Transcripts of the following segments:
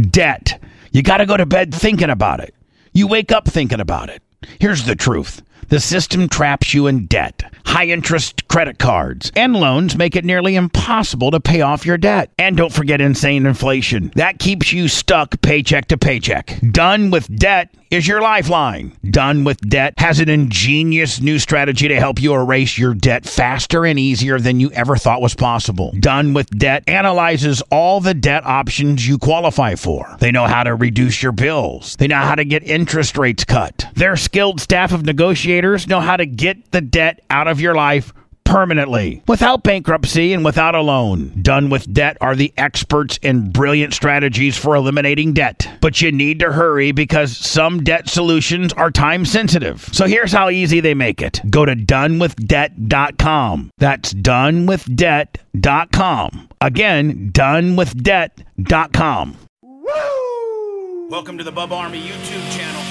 Debt. You got to go to bed thinking about it. You wake up thinking about it. Here's the truth. The system traps you in debt. High-interest credit cards and loans make it nearly impossible to pay off your debt. And don't forget insane inflation. That keeps you stuck paycheck to paycheck. Done with Debt is your lifeline. Done with Debt has an ingenious new strategy to help you erase your debt faster and easier than you ever thought was possible. Done with Debt analyzes all the debt options you qualify for. They know how to reduce your bills. They know how to get interest rates cut. Their skilled staff of negotiators know how to get the debt out of your life permanently, without bankruptcy and without a loan. Done with Debt are the experts in brilliant strategies for eliminating debt. But you need to hurry because some debt solutions are time sensitive. So here's how easy they make it. Go to donewithdebt.com. That's donewithdebt.com. Again, donewithdebt.com. Woo! Welcome to the Bub Army YouTube channel.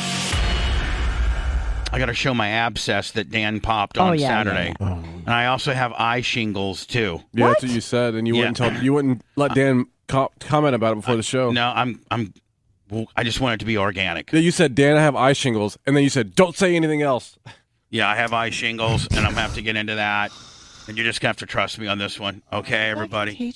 I got to show my abscess that Dan popped on Saturday. Yeah. And I also have eye shingles, too. Yeah, that's what you said, and you wouldn't let Dan comment about it before the show. No, I just want it to be organic. Yeah, you said, Dan, I have eye shingles, and then you said, don't say anything else. Yeah, I have eye shingles, and I'm going to have to get into that. And you're just going to have to trust me on this one. Okay, everybody?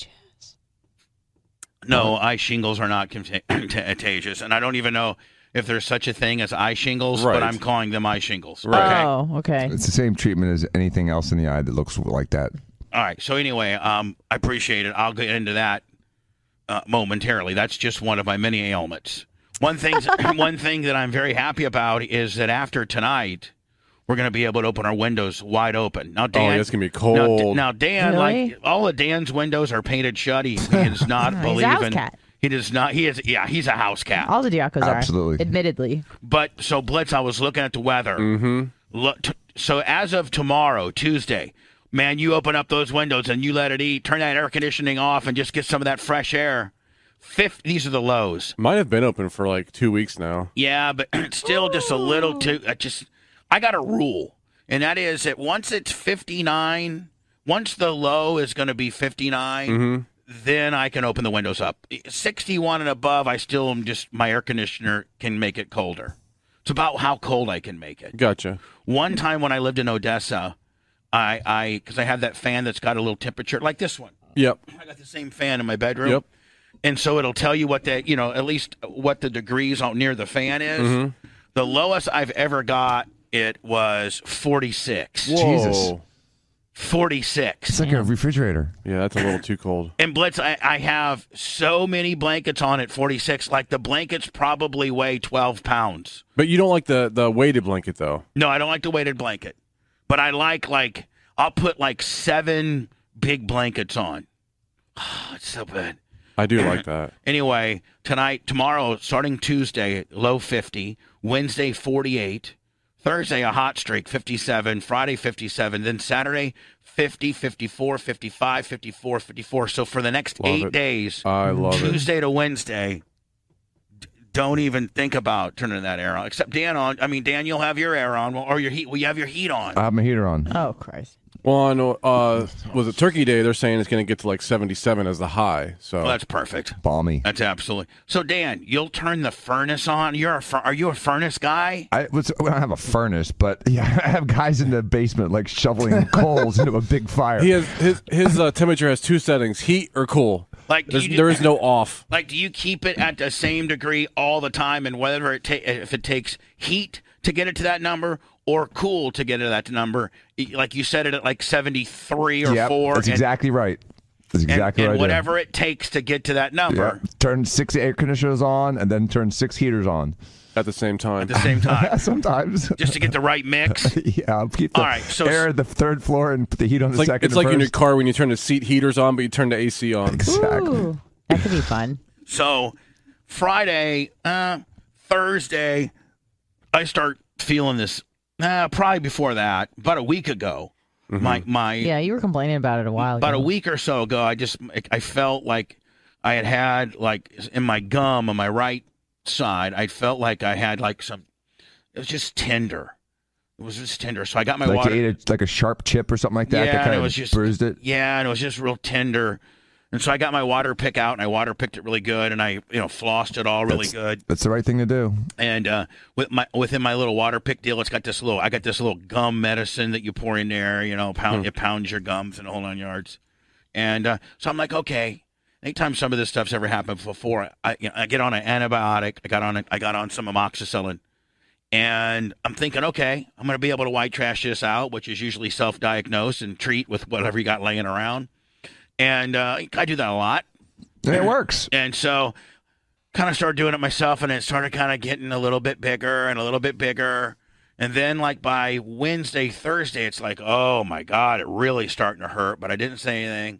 No, eye shingles are not contagious, and I don't even know if there's such a thing as eye shingles, but I'm calling them eye shingles. Right. Oh, okay. It's the same treatment as anything else in the eye that looks like that. All right. So anyway, I appreciate it. I'll get into that momentarily. That's just one of my many ailments. One thing that I'm very happy about is that after tonight, we're going to be able to open our windows wide open. Now, Dan, it's going to be cold. Now, Dan, really? like all of Dan's windows are painted shut. He does not believe he's a house in. cat. He does not. He's a house cat. All the Diacos are. Absolutely. Admittedly. But so Blitz, I was looking at the weather. Mm-hmm. So as of tomorrow, Tuesday, man, you open up those windows and you let it turn that air conditioning off and just get some of that fresh air. These are the lows. Might have been open for like 2 weeks now. Yeah, but it's still just a little too. I got a rule, and that is that once it's 59, once the low is going to be 59. Then I can open the windows up. 61 and above, I still am my air conditioner can make it colder. It's about how cold I can make it. Gotcha. One time when I lived in Odessa, because I have that fan that's got a little temperature, like this one. Yep. I got the same fan in my bedroom. Yep. And so it'll tell you what at least what the degrees near the fan is. The lowest I've ever got, it was 46. Whoa. Jesus. 46. It's like a refrigerator. Yeah, that's a little too cold. And Blitz, I have so many blankets on at 46. Like the blankets probably weigh 12 pounds. But you don't like the weighted blanket, though. No, I don't like the weighted blanket. But I like I'll put like 7 big blankets on. Oh, it's so good. I do like that. Anyway, tomorrow, starting Tuesday, low 50. Wednesday, 48. Thursday, a hot streak, 57. Friday, 57. Then Saturday, 50, 54, 55, 54, 54. So for the next 8 days, I love Tuesday to Wednesday, don't even think about turning that air on. Except Dan, you'll have your air on or your heat. Well, you have your heat on. I have my heater on. Oh, Christ. Well, on was it Turkey Day? They're saying it's going to get to like 77 as the high. So Well, that's perfect. Balmy. That's absolutely. So Dan, you'll turn the furnace on. Are you a furnace guy? I don't have a furnace, but yeah, I have guys in the basement like shoveling coals into a big fire. He has his temperature has 2 settings: heat or cool. Like there is no off. Like, do you keep it at the same degree all the time, and whether if it takes heat to get it to that number or cool to get it to that number, like you set it at like 73 or 4. That's exactly right. That's exactly right. Whatever it takes to get to that number. Yep. Turn 6 air conditioners on, and then turn 6 heaters on. At the same time. Sometimes. Just to get the right mix. Yeah, I'll keep the All right, so air at the 3rd floor and put the heat on the second. It's like in your car when you turn the seat heaters on, but you turn the AC on. Exactly. Ooh, that could be fun. So Friday, Thursday, I start feeling this. Probably before that, about a week ago. Yeah, you were complaining about it a while ago. About a week or so ago, I felt like I had like in my gum on my right side, I felt like I had like it was just tender. It was just tender. So I got my water. You ate like a sharp chip or something like that. Yeah, that kind and of it was just bruised it. Yeah, and it was just real tender. And so I got my water pick out, and I water picked it really good, and I flossed it all really good. That's the right thing to do. And within my little water pick deal, I got this little gum medicine that you pour in there. It pounds your gums and the whole 9 yards. And so I'm like, okay. Anytime some of this stuff's ever happened before, I get on an antibiotic. I got on some amoxicillin, and I'm thinking, okay, I'm going to be able to white trash this out, which is usually self-diagnose and treat with whatever you got laying around. And I do that a lot. And it works. And so kind of started doing it myself, and it started kind of getting a little bit bigger and a little bit bigger. And then like by Wednesday, Thursday, it's like, oh, my God, it really starting to hurt. But I didn't say anything.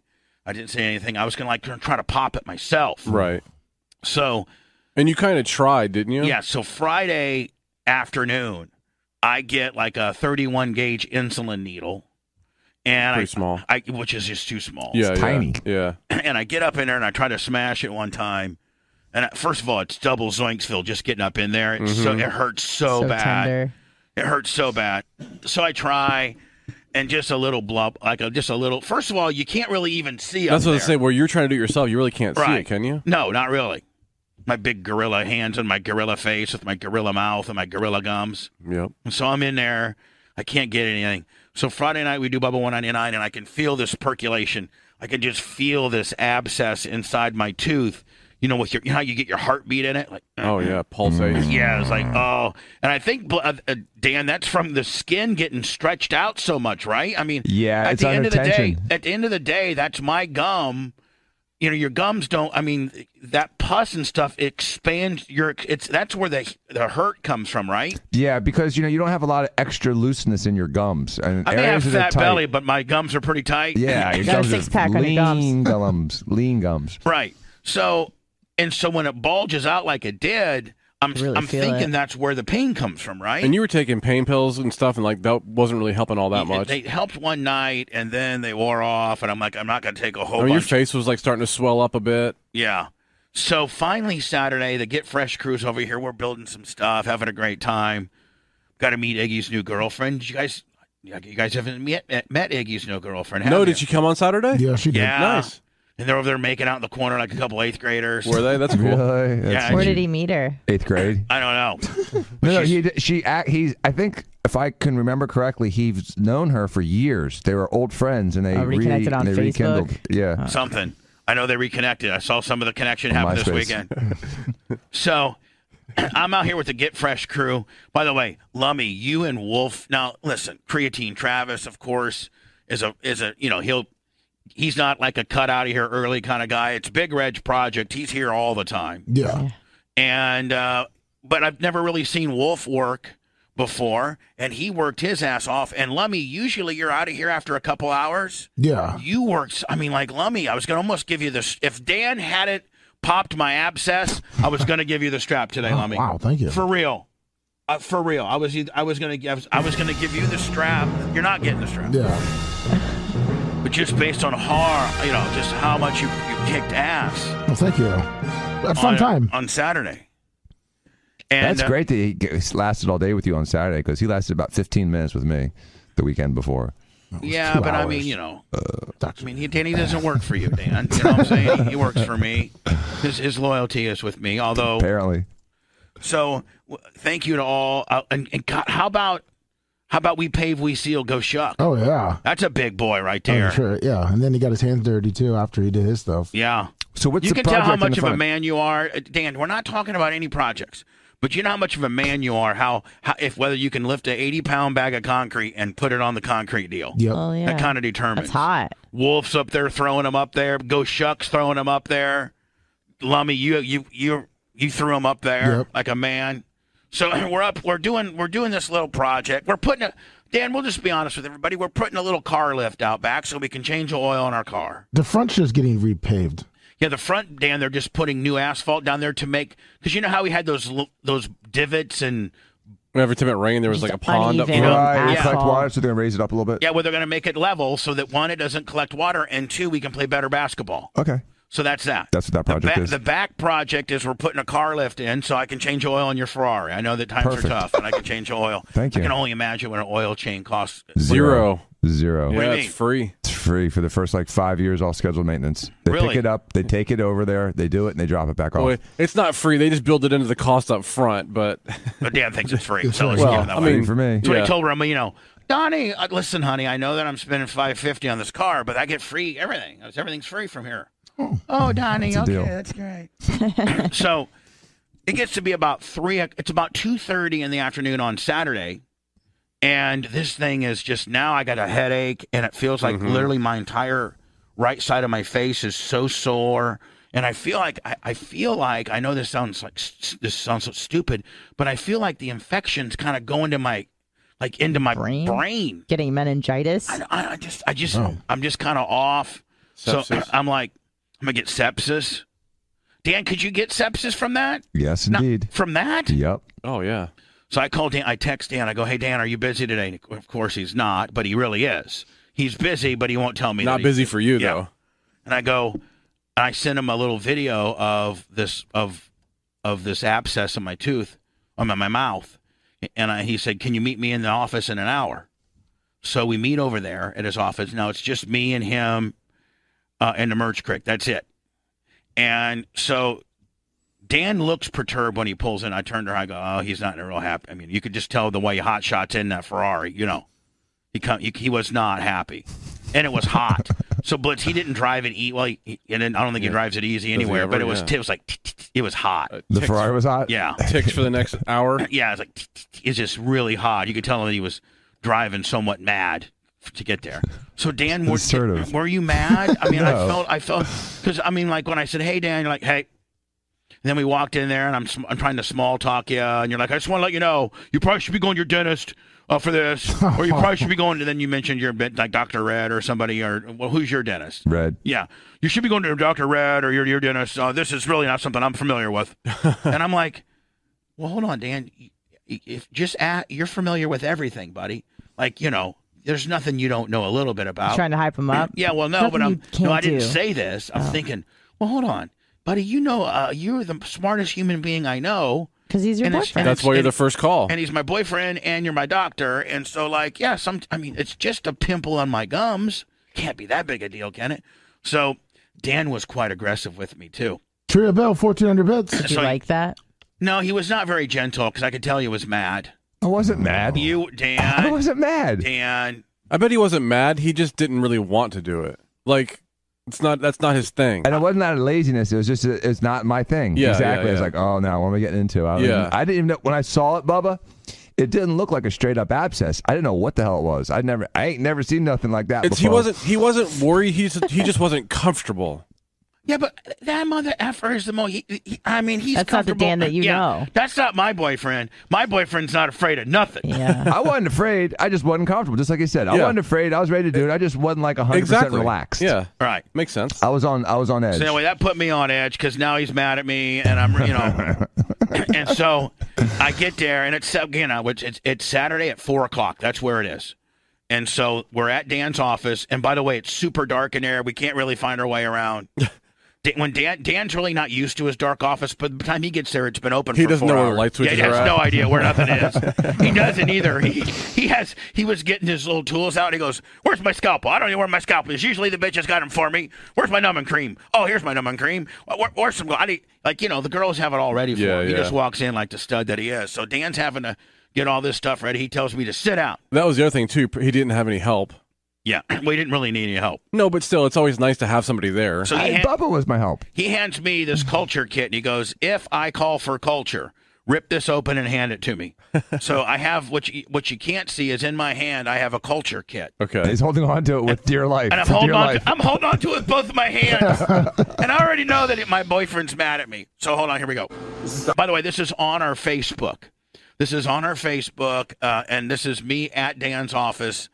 I was going to try to pop it myself. Right. So. And you kind of tried, didn't you? Yeah. So Friday afternoon, I get like a 31 gauge insulin needle. And pretty small. Which is just too small. Yeah, it's tiny. Yeah. And I get up in there and I try to smash it one time. And first of all, it's double Zoinksville just getting up in there. It hurts so bad. Tender. It hurts so bad. So I try, and just a little blub, just a little. First of all, you can't really even see. That's what I say. Where you're trying to do it yourself, you really can't see it, can you? No, not really. My big gorilla hands and my gorilla face with my gorilla mouth and my gorilla gums. Yep. And so I'm in there. I can't get anything. So Friday night we do Bubba 199, and I can feel this percolation. I can just feel this abscess inside my tooth. With how you get your heartbeat in it, like oh yeah, pulsating. Yeah, it's like and I think Dan, that's from the skin getting stretched out so much, right? I mean, yeah, at the end of the day, that's my gum. Your gums don't. I mean, that pus and stuff expands that's where the hurt comes from, right? Yeah, because you don't have a lot of extra looseness in your gums. And I may have fat belly, but my gums are pretty tight. Yeah, you got a six-pack on your gums. Lean gums. Right. So when it bulges out like it did, I'm thinking that's where the pain comes from, right? And you were taking pain pills and stuff, and that wasn't really helping all that much. They helped one night, and then they wore off, and I'm like, I'm not going to take a whole bunch. Your face was starting to swell up a bit. Yeah. So finally Saturday, the Get Fresh crew's over here. We're building some stuff, having a great time. Got to meet Iggy's new girlfriend. You guys haven't met Iggy's new girlfriend, have you? Did she come on Saturday? Yeah, she did. Yeah. Nice. And they're over there making out in the corner like a couple 8th graders. Were they? That's cool. Really? Yeah. Where did he meet her? 8th grade. I don't know. No, I think if I can remember correctly, he's known her for years. They were old friends, and they reconnected on Facebook? rekindled. Yeah. Something. I know they reconnected. I saw some of the connection happen this weekend. So I'm out here with the Get Fresh crew. By the way, Lummy, you and Wolf. Now, listen, Creatine Travis, of course, is a he's not like a cut out of here early kind of guy. It's Big Reg Project. He's here all the time. Yeah. And but I've never really seen Wolf work before, and he worked his ass off. And Lummy, usually you're out of here after a couple hours. Yeah. You worked. I mean, like Lummy, I was going to almost give you this. If Dan hadn't popped my abscess, I was going to give you the strap today, Lummy. Wow, thank you. For real. For real. I was going to give you the strap. You're not getting the strap. Yeah. But just based on just how much you kicked ass. Well, thank you. A fun time. On Saturday. And that's great that he lasted all day with you on Saturday, because he lasted about 15 minutes with me the weekend before. Yeah, but hours. I mean, Danny doesn't work for you, Dan. You know what I'm saying? He works for me. His loyalty is with me, although. Apparently. So thank you to all. And God, how about we pave, we seal, go Shuck? Oh, yeah. That's a big boy right there. Oh, sure, yeah. And then he got his hands dirty, too, after he did his stuff. Yeah. So what's you the can tell how much of a man you are. Dan, we're not talking about any projects, but you know how much of a man you are, whether you can lift an 80-pound bag of concrete and put it on the concrete deal. Yep. Oh, yeah. That kind of determines. That's hot. Wolf's up there throwing them up there. Go Shuck's throwing them up there. Lummy, you threw them up there like a man. So we're doing this little project. We're putting Dan, we'll just be honest with everybody. We're putting a little car lift out back so we can change the oil in our car. The front's just getting repaved. Yeah, the front, Dan, they're just putting new asphalt down there to make, because you know how we had those divots and. Every time it rained, there was like a pond up front. Right, collect water, so they're going to raise it up a little bit. Yeah, well, they're going to make it level so that, one, it doesn't collect water, and two, we can play better basketball. Okay. So that's that. That's what that project is. The back project is we're putting a car lift in so I can change oil in your Ferrari. I know that times are tough, and I can change oil. Thank you. I can only imagine what an oil change costs. Zero. Zero. Yeah, do you it's mean? free. It's free for the first like 5 years, all scheduled maintenance. They Really? pick it up, they take it over there, they do it, and they drop it back off. Well, it's not free. They just build it into the cost up front, but But Dan thinks it's free. So free. let's Well, give him that I way. mean, for me. That's what Yeah. I told her. You know, Donnie, listen, honey, I know that I'm spending $550 on this car, but I get free everything. Everything's free from here. Oh, Donnie, That's a deal. that's great. So it gets to be about 3. It's about 2:30 in the afternoon on Saturday, and this thing is just now. I got a headache, and it feels like literally my entire right side of my face is so sore. And I feel like I know this sounds so stupid, but I feel like the infection's kind of going to my brain. Getting meningitis. I'm just kind of off. So Sepsis. I'm like, I'm gonna get sepsis. Dan, could you get sepsis from that? Yes, No, indeed. from that? Yep. oh yeah. So I called Dan. I text Dan. I go, hey Dan, are you busy today? And of course he's not, but he really is. He's busy, but he won't tell me. Not that he's busy for you Yeah. though. And I go, I sent him a little video of this abscess in my tooth, in my mouth, and he said, "Can you meet me in the office in an hour?" So we meet over there at his office. Now it's just me and him and the Merge Creek. That's it. And so Dan looks perturbed when he pulls in. I turned to her. I go, "Oh, he's not real happy." I mean, you could just tell the way hot shots in that Ferrari. You know, he was not happy, and it was hot. So Blitz, he didn't drive it. Well, and I don't think he drives it easy anywhere. ever? But it was Yeah. it was hot. The Ticks- Ferrari was hot? Yeah, ticks for the next hour. yeah. It's like it's just really hot. You could tell that he was driving somewhat mad to get there. So Dan, Assertive. were you mad? I mean, No. I felt because I mean, like when I said, "Hey Dan," you're like, "Hey." And then we walked in there, and I'm trying to small talk you, and you're like, "I just want to let you know, you probably should be going to your dentist for this, or you probably should be going." And then you mentioned your like Dr. Red or somebody, or well, who's your dentist? Red. Yeah, you should be going to Dr. Red or your dentist. This is really not something I'm familiar with. And I'm like, well, hold on, Dan. If you're familiar with everything, buddy. Like, you know, there's nothing you don't know a little bit about. Trying to hype him up. Yeah, well, no, Nothing but you can't I didn't do. say this. I'm thinking, well, hold on, buddy. You know, you're the smartest human being I know. Because he's your And it's- boyfriend. That's why you're the first call. And he's my boyfriend, and you're my doctor, and so like, yeah, I mean, it's just a pimple on my gums. Can't be that big a deal, can it? So Dan was quite aggressive with me too. Tria Bell, 1,400 bits. Did you so- like that? No, he was not very gentle because I could tell he was mad. I wasn't mad. You, I Dan, wasn't mad. Dan. I bet he wasn't mad. He just didn't really want to do it. Like, that's not his thing. And it wasn't out of laziness. It was just, it's not my thing. Yeah, exactly. yeah, It's yeah. like, oh, no, what am I getting into? I Yeah. didn't even know. When I saw it, Bubba, it didn't look like a straight up abscess. I didn't know what the hell it was. I ain't never seen nothing like that He before. wasn't worried. He just wasn't comfortable. Yeah, but that mother effer is the most. I mean, he's That's not the comfortable. Dan that you Yeah, know. That's not my boyfriend. My boyfriend's not afraid of nothing. Yeah. I wasn't afraid. I just wasn't comfortable. Just like you said, I Yeah. wasn't afraid. I was ready to do it. I just wasn't like 100% Exactly. relaxed. Yeah, Right. makes sense. I was on edge. So anyway, that put me on edge because now he's mad at me, and I'm, you know, and so I get there, and it's it's Saturday at 4:00. That's where it is, and so we're at Dan's office. And by the way, it's super dark in there. We can't really find our way around. When Dan's really not used to his dark office, but by the time he gets there, it's been open. He for doesn't 4 know where the hours. light switches Yeah, he are has at. no idea where nothing is. He doesn't either. He was getting his little tools out. And he goes, "Where's my scalpel? I don't know where my scalpel is. Usually the bitch has got them for me. Where's my numbing cream? Oh, here's my numbing cream. Where's some? Like, you know, the girls have it all ready for Yeah, him. He yeah. just walks in like the stud that he is. So Dan's having to get all this stuff ready. He tells me to sit down. That was the other thing too. He didn't have any help. Yeah, we didn't really need any help. No, but still, it's always nice to have somebody there. So Bubba was my help. he hands me this culture kit, and he goes, "If I call for culture, rip this open and hand it to me." So I have what you can't see is in my hand. I have a culture kit, Okay. He's holding on to it with dear life. and I'm for holding dear on. life. I'm holding on to it with both of my hands, and I already know that my boyfriend's mad at me. So hold on, here we go. By the way, this is on our Facebook. This is on our Facebook, and this is me at Dan's office.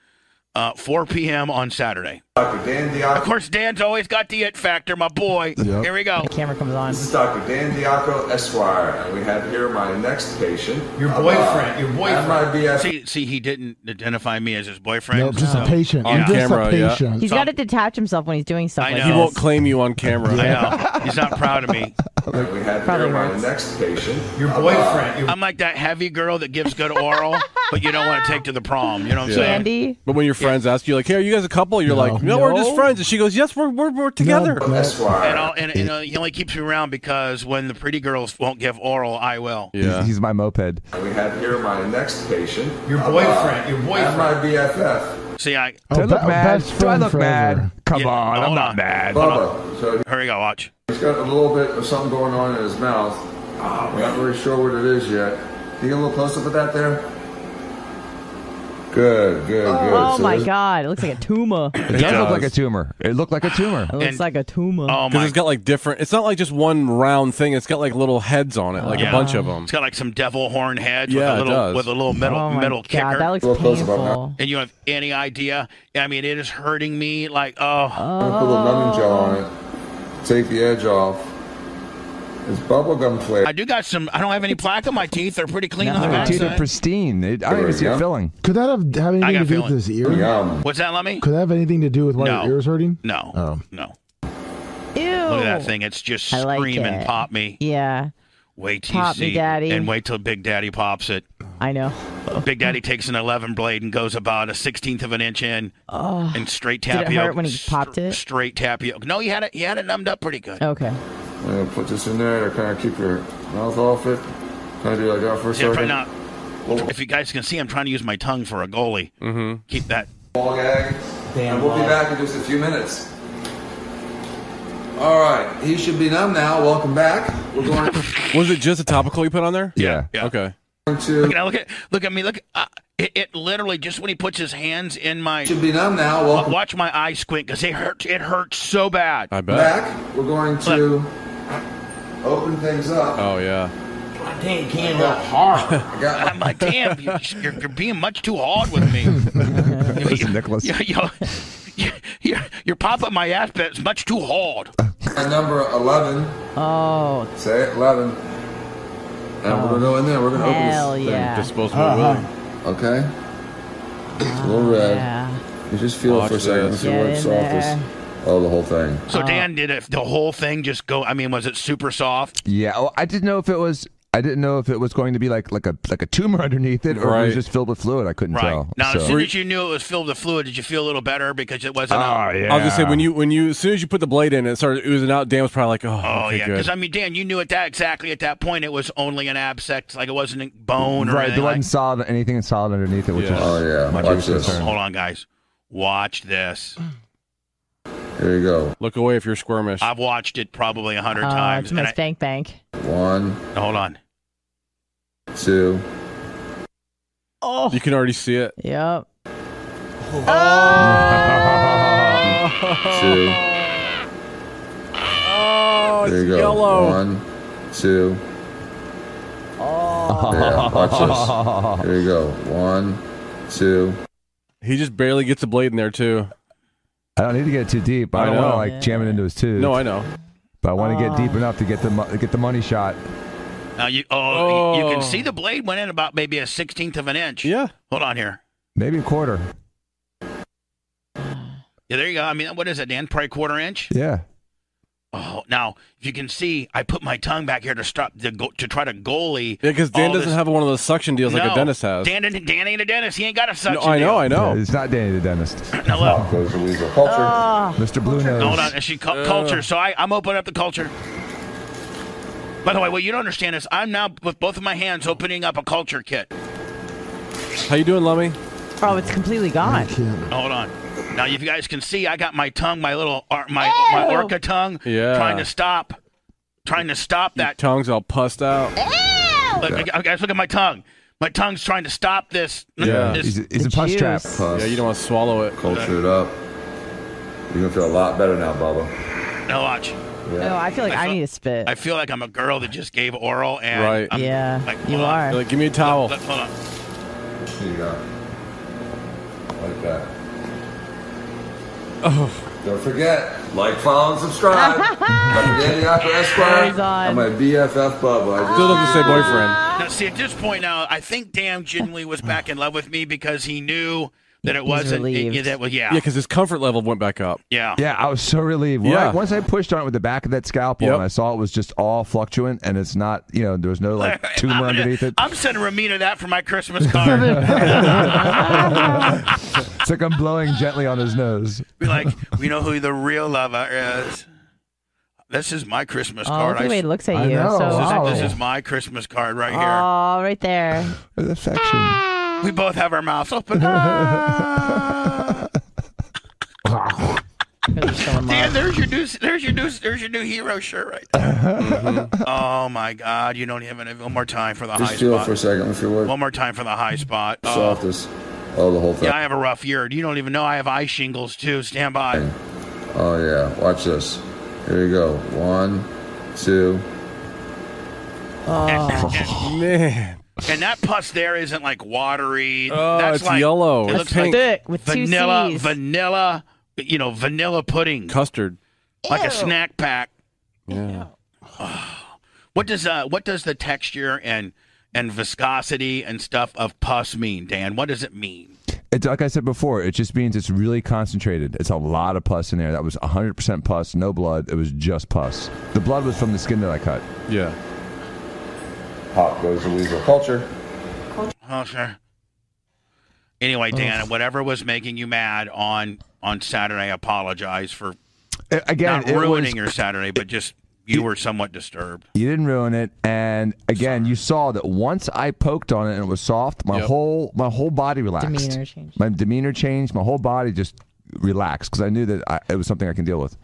4 p.m. on Saturday. Dr. Dan Of Diaco. course, Dan's always got the it factor, my boy. Yep. Here we go. The camera comes on. This is Dr. Dan Diaco, Esquire, and we have here my next patient. Your boyfriend. And my BF. See, he didn't identify me as his boyfriend. No, just so- a patient. On Just camera, a yeah. patient. He's So- got to detach himself when he's doing stuff I like know. He this. won't claim you on camera. I know. He's not proud of me. And we have Probably here my hurts. next patient. Your boyfriend. I'm like that heavy girl that gives good oral, but you don't want to take to the prom. You know what I'm saying? Candy. But when your friends ask you, like, "Hey, are you guys a couple?" You're like, "No, we're just friends." And she goes, "Yes, we're together." Esquire. And he only keeps me around because when the pretty girls won't give oral, I will. Yeah. He's my moped. And we have here my next patient. Your boyfriend. Your And boyfriend. my BFF. See, I. Do I look mad? best Do I friend look forever. mad? Come Yeah, on, I'm hold not on. mad. Bubba. So Here we go. Watch. he's got a little bit of something going on in his mouth. We're not really sure what it is yet. Can you get a little close up of that there? Good. Oh So my this- God! It looks like a tumor. It does look like a tumor. It looked like a tumor. It looks And- like a tumor. Oh Because my. it's got like different. It's not like just one round thing. It's got like little heads on it, like Yeah. a bunch of them. It's got like some devil horn heads Yeah, it with a does. little metal Oh my metal God, kicker. that looks Real close about painful. And you have any idea? I mean, it is hurting me. Like, I'm gonna put a little numbing gel on it. Take the edge off. It's bubblegum flavor. I do got some. I don't have any plaque on my teeth. They're pretty clean on the Your teeth are backside. pristine. I don't even see Yeah. it filling. Could that have anything I got to a do with feeling. his ear? Yum. What's that, Lemmy? Could that have anything to do with why No. your ear's hurting? No. Oh. No. Ew. Look at that thing. It's just I like screaming, it. pop me. Yeah, Wait till you Pop me, see. Daddy. And wait till Big Daddy pops it. I know. Big Daddy takes an 11 blade and goes about a 16th of an inch in, and straight Did it tapioca. hurt when he popped it? Straight tapioca. No, he had it numbed up pretty good. Okay. I'm gonna put this in there to kind of keep your mouth off it. Kind of do like that for a Yeah, second. not. If you guys can see, I'm trying to use my tongue for a goalie. Mm-hmm. Keep that. Ball gag. And we'll be back in just a few minutes. All right, he should be numb now. Welcome back. We're going Was it just a topical you put on there? Yeah. Yeah. Okay. to Look at me. Look. It literally just when he puts his hands in my. should be numb now. Welcome Watch my eye squint because it hurts. It hurts so bad. I bet. back. We're going to open things up. Oh yeah. Dang, can't go hard. I got I'm like, damn, you're being much too hard with me. Listen, Nicholas. You're popping my ass, but it's much too hard. my number 11. Oh, Say it, 11. And we're going to go in there. We're going to open hell this yeah. Disposable willy. thing. Okay? It's a little red. Yeah. You just feel Watch it for a second. this. See where Get it's in softest. there. Oh, the whole thing. So Dan, did it, the whole thing just go? I mean, was it super soft? Yeah. Oh, I didn't know if it was going to be like a tumor underneath it, or it Right. was just filled with fluid. I couldn't Right. tell. Now, as So- soon as you knew it was filled with fluid, did you feel a little better because it wasn't? Oh yeah. I was gonna say when you as soon as you put the blade in, it started oozing out. Dan was probably like, "Oh, Oh okay, yeah, good." because I mean, Dan, you knew at that point it was only an abscess, like it wasn't a bone or right. anything. There wasn't Like, solid anything solid underneath it, which Yeah. is Oh, yeah. my Watch biggest this. concern. Hold on, guys. Watch this. Here you go. Look away if you're squirmish. I've watched it probably 100 times. It's my and spank bank. 1, hold on. 2. Oh. You can already see it. Yep. 2. Oh, There it's you go. yellow. 1, 2. Yeah, watch this. Here you go. 1, 2. He just barely gets the blade in there too. I don't need to get too deep. I I don't want to know. like jam it into his tooth. No, I know. But I want to get deep enough to get the money shot. Now you can see the blade went in about maybe a 16th of an inch. Yeah. Hold on here. Maybe a quarter. Yeah, there you go. I mean, what is it, Dan? Probably quarter inch. Yeah. Oh, now if you can see, I put my tongue back here to stop to try to goalie. Yeah, because Dan all doesn't this- have one of those suction deals like No, a dentist has. Dan ain't a dentist. He ain't got a suction. No, I know, deal. I know. It's not Danny the dentist. Now look. Goes Louisa. Culture. Mr. Blue Nose. Hold on. Is she culture? So I'm opening up the culture. By the way, what you don't understand is I'm now with both of my hands opening up a culture kit. How you doing, Lummy? Oh, it's completely gone. Hold on. Now, if you guys can see, I got my tongue, my little my orca tongue, Yeah. trying to stop that. Tongue's all pussed out. Look, guys, look at my tongue. My tongue's trying to stop this. Yeah. this- He's a pus trap. juice. Puss. Yeah, you don't want to swallow it. Culture it up. You're going to feel a lot better now, Bubba. now watch. No, I feel like I need to spit. I feel like I'm a girl that just gave oral, and Right. I'm, Yeah, like, you hold on. are. You're like, give me a towel. Hold on. Here you go. Like that. Oh, Don't forget, like, follow, and subscribe. Dr. Danny Yako Esquire. Hands on. I'm my BFF Bubba. still doesn't say boyfriend. Now, see, at this point now, I think Dan genuinely was back in love with me because he knew that it He's wasn't. relieved. Yeah, because his comfort level went back up. Yeah. Yeah, I was so relieved. Yeah. Once I pushed on it with the back of that scalpel Yep. and I saw it was just all fluctuant and it's not, there was no like tumor underneath it. I'm sending Ramita that for my Christmas card. It's like I'm blowing gently on his nose. Be like, we know who the real lover is. This is my Christmas Oh, card. look at the way he looks at I you. know. So Wow. This is my Christmas card right here. Oh, right there. With affection. We both have our mouths open. Dan, there's your new hero shirt right there. Oh my God! You don't even one more time for the high Just feel it spot. for a second if you would. One more time for the high spot. Softest. Oh, the whole thing. Yeah, I have a rough year. You don't even know I have eye shingles too. Stand by. Oh, yeah. Watch this. Here you go. 1, 2. Man. And that pus there isn't like watery. Oh, That's it's like, yellow. It It's looks pink. like Thick with two C's. vanilla. Vanilla pudding, Custard. like a snack pack. Yeah. What does the texture and viscosity and stuff of pus mean, Dan? What does it mean? It's like I said before, it just means it's really concentrated. It's a lot of pus in there. That was 100% pus, no blood. It was just pus. The blood was from the skin that I cut. Yeah. Pop goes the weasel culture. Oh, sure. Anyway, Dan, whatever was making you mad on Saturday, I apologize for Again, not ruining your Saturday, but just you were somewhat disturbed. You didn't ruin it, and again, you saw that once I poked on it and it was soft, my Yep. whole body relaxed. Demeanor changed. My demeanor changed. My whole body just relaxed because I knew that it was something I can deal with.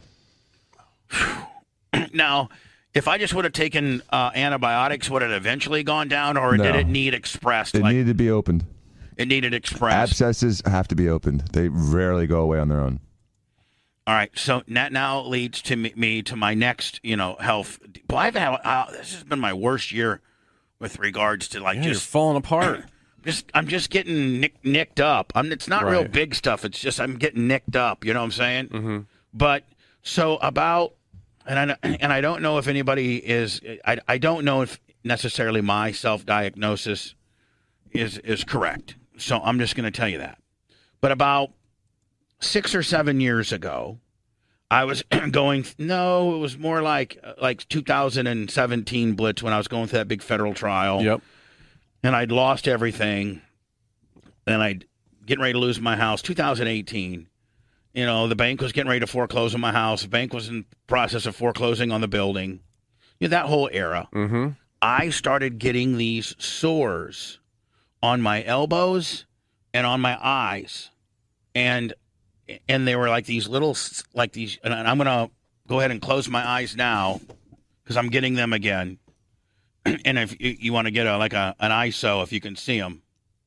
Now, if I just would have taken antibiotics, would it eventually gone down, or did No. it need expressed? It needed to be opened. It needed expressed. Abscesses have to be opened. They rarely go away on their own. All right, so that now leads to me to my next, health. Well, I've had this has been my worst year with regards to You're falling apart. I'm just getting nicked up. It's not real Right. big stuff. It's just I'm getting nicked up. You know what I'm saying? Mm-hmm. But so about, and I don't know if anybody is. I don't know if necessarily my self-diagnosis is correct. So I'm just going to tell you that. But about 6 or 7 years ago, I was going. No, it was more like 2017 Blitz when I was going through that big federal trial. Yep. And I'd lost everything. And I'd getting ready to lose my house. 2018. The bank was getting ready to foreclose on my house. The bank was in process of foreclosing on the building. That whole era. Mm-hmm. I started getting these sores on my elbows and on my eyes. And they were like these little, and I'm going to go ahead and close my eyes now because I'm getting them again. And if you want to get an ISO, if you can see them.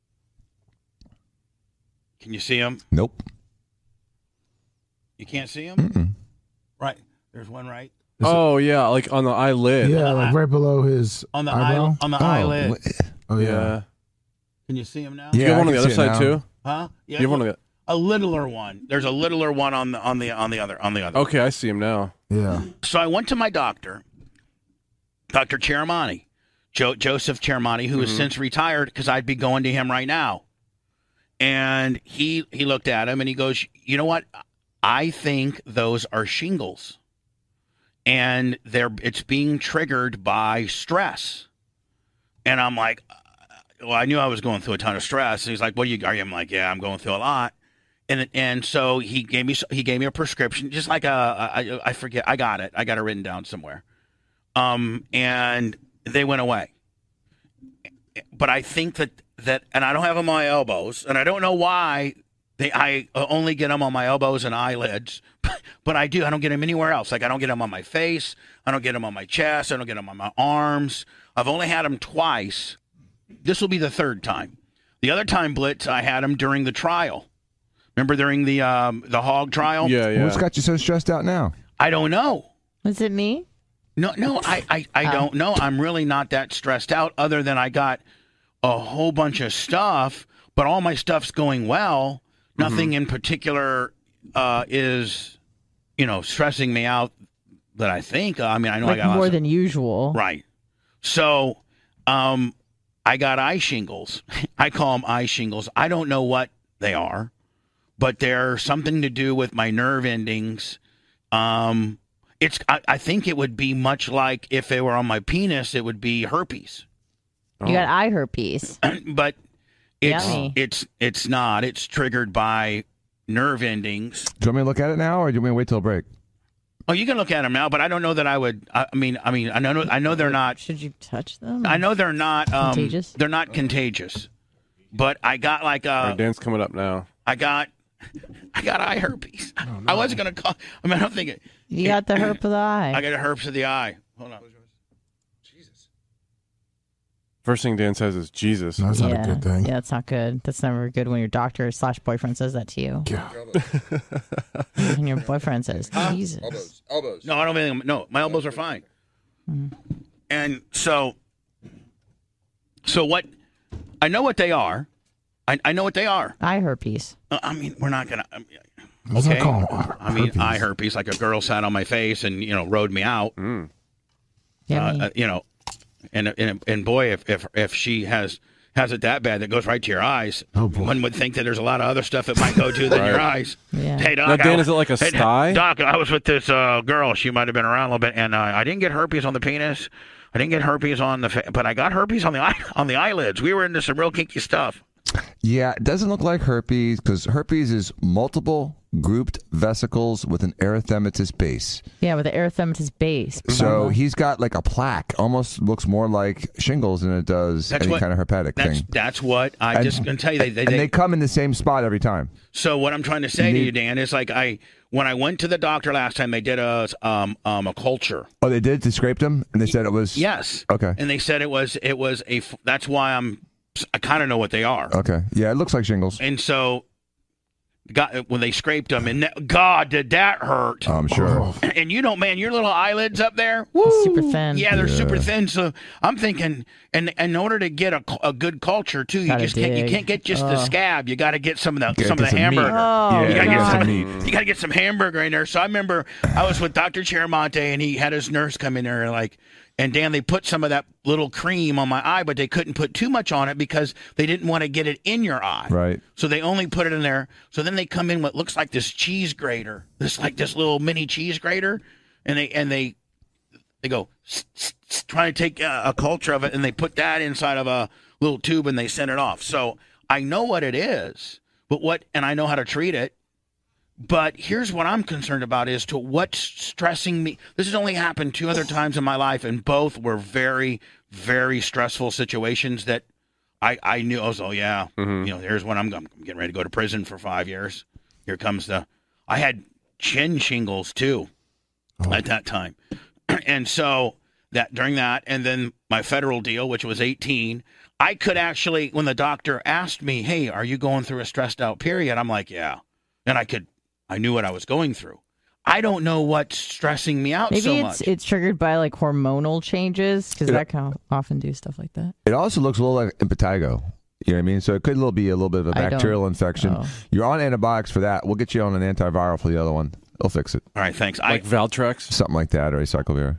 Can you see them? Nope. You can't see them? Mm-mm. Right. There's one right. Oh, yeah, like on the eyelid. Yeah, like right below his On the eyebrow. eyelid. Oh, yeah. Yeah. Can you see them now? Do you Yeah, have one I on the can other see it side, now. too? Huh? Yeah. You have one on the... A littler one. There's a littler one on the other. Okay, I see him now. Yeah. So I went to my doctor, Dr. Cheramani, Joseph Cheramani, who has since retired because I'd be going to him right now. And he looked at him and he goes, "You know what? I think those are shingles, and it's being triggered by stress." And I'm like, well, I knew I was going through a ton of stress. And he's like, "What are you?" I'm like, "Yeah, I'm going through a lot." And so he gave me a prescription, just like I forget, I got it written down somewhere. And they went away. But I think that and I don't have them on my elbows, and I don't know why I only get them on my elbows and eyelids, but I do. I don't get them anywhere else. Like I don't get them on my face. I don't get them on my chest. I don't get them on my arms. I've only had them twice. This will be the third time. The other time, Blitz, I had them during the trial. Remember during the hog trial? Yeah. What's got you so stressed out now? I don't know. Was it me? No, I don't know. I'm really not that stressed out other than I got a whole bunch of stuff, but all my stuff's going well. Nothing in particular is, stressing me out that I think. I know I got more than usual. Right. So I got eye shingles. I call them eye shingles. I don't know what they are. but there's something to do with my nerve endings. I think it would be much like if they were on my penis, it would be herpes. You got eye herpes. But Yummy. it's not. It's triggered by nerve endings. Do you want me to look at it now, or do you want me to wait till break? Oh, you can look at them now, but I don't know that I would. I mean, I know they're not. Should you touch them? I know they're not Contagious? They're not contagious. But I got like All right, Dan's coming up now. I got eye herpes. I wasn't gonna call. I mean, I don't think it. You got the herp of the eye. I got a herpes of the eye. Hold on. First thing Dan says is Jesus. That's not a good thing. Yeah, that's not good. That's never good when your doctor / boyfriend says that to you. And your boyfriend says, Jesus. Elbows. No, I don't think. No, my elbows are fine. And so what? I know what they are. I know what they are. Eye herpes. I mean, we're not gonna. Let's not Okay. call them I mean, herpes. eye herpes, like a girl sat on my face and rode me out. Yummy. And boy, if she has it that bad that goes right to your eyes, Oh, boy. one would think that there's a lot of other stuff that might go to than your eyes. Yeah. Hey, Doc. Now, Dan, is it like a hey, sty? Doc, I was with this girl. She might have been around a little bit, and I didn't get herpes on the penis. I didn't get herpes on the but I got herpes on the eyelids. We were into some real kinky stuff. Yeah, it doesn't look like herpes because herpes is multiple grouped vesicles with an erythematous base. Yeah, with the erythematous base. So he's got like a plaque. Almost looks more like shingles than it does any kind of herpetic thing. That's what I just gonna tell you. And they come in the same spot every time. So what I'm trying to say to you, Dan, is like when I went to the doctor last time, they did a culture. Oh, they did? They scraped them? And they said it was... Yes. Okay. And they said it was that's why I kind of know what they are. Okay. Yeah, it looks like shingles. And so when they scraped them, and God, did that hurt. I'm sure. Oh. And man, your little eyelids up there, woo, Super thin. Yeah, they're super thin. So I'm thinking, and in order to get a good culture too, you Gotta just can't dig. get just the scab. You got to get some of the Get some meat. hamburger. Oh, You gotta God. get some. You got to get some hamburger in there. So I remember I was with Dr. Chiramonte, and he had his nurse come in there and Dan, they put some of that little cream on my eye, but they couldn't put too much on it because they didn't want to get it in your eye. Right. So they only put it in there. So then they come in what looks like this cheese grater, this little mini cheese grater, and they go trying to take a culture of it, and they put that inside of a little tube and they send it off. So I know what it is, and I know how to treat it. But here's what I'm concerned about is to what's stressing me. This has only happened 2 other times in my life, and both were very, very stressful situations that I knew. Oh, yeah, here's when I'm getting ready to go to prison for 5 years. Here comes I had chin shingles, too, at that time. And so during that, and then my federal deal, which was 18, I could actually, when the doctor asked me, hey, are you going through a stressed out period? I'm like, yeah. And I knew what I was going through. I don't know what's stressing me out so much. Maybe it's triggered by like hormonal changes because that can often do stuff like that. It also looks a little like impetigo. You know what I mean? So it could be a little bit of a bacterial infection. Oh. You're on antibiotics for that. We'll get you on an antiviral for the other one. It'll fix it. All right, thanks. Like Valtrex? Something like that, or acyclovir.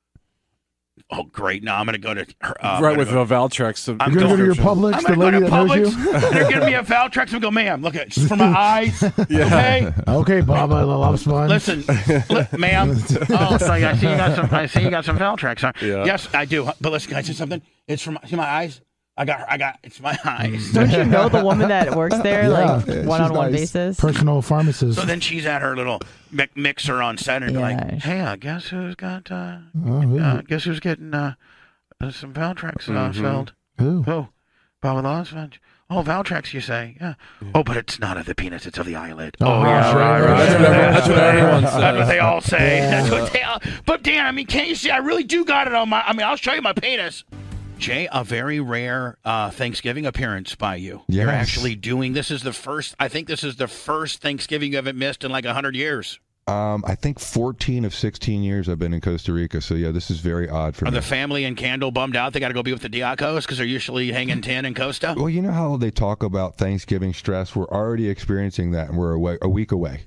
Oh, great. Now I'm going to go to Right, with Valtrex. I'm You're going to go to your prescription. Publix, I'm the going to lady go to that knows you? Publix. They're giving me a Valtrex and go, ma'am, look at it's for my eyes. Okay? Okay, Bob, I love fun. Listen, ma'am. Oh, so I see you got some Valtrex. Huh? Yeah. Yes, I do. But listen, can I say something? It's for my eyes. It's my eyes. Don't you know the woman that works there, like Yeah, one-on-one she's nice. basis? Personal pharmacist. So then she's at her little mixer on Saturday, Yeah. like, hey, I guess who's got? Guess who's getting some Valtrex filled? Who? Oh, Bob Losvenge. Oh, Valtrex, you say? Yeah. Oh, but it's not of the penis; it's of the eyelid. Oh, yeah, sure. right. That's what everyone says. That's what they all say. Yeah. That's what they all. But Dan, I mean, can't you see? I really do got it on my. I mean, I'll show you my penis. Jay, a very rare Thanksgiving appearance by you. Yes. You're actually doing. This is the first. I think this is the first Thanksgiving you haven't missed in like 100 years. I think 14 of 16 years I've been in Costa Rica. So, yeah, this is very odd for Are me. the family and Candle bummed out? They got to go be with the Diacos because they're usually hanging 10 in Costa? Well, you know how they talk about Thanksgiving stress? We're already experiencing that, and we're a week away.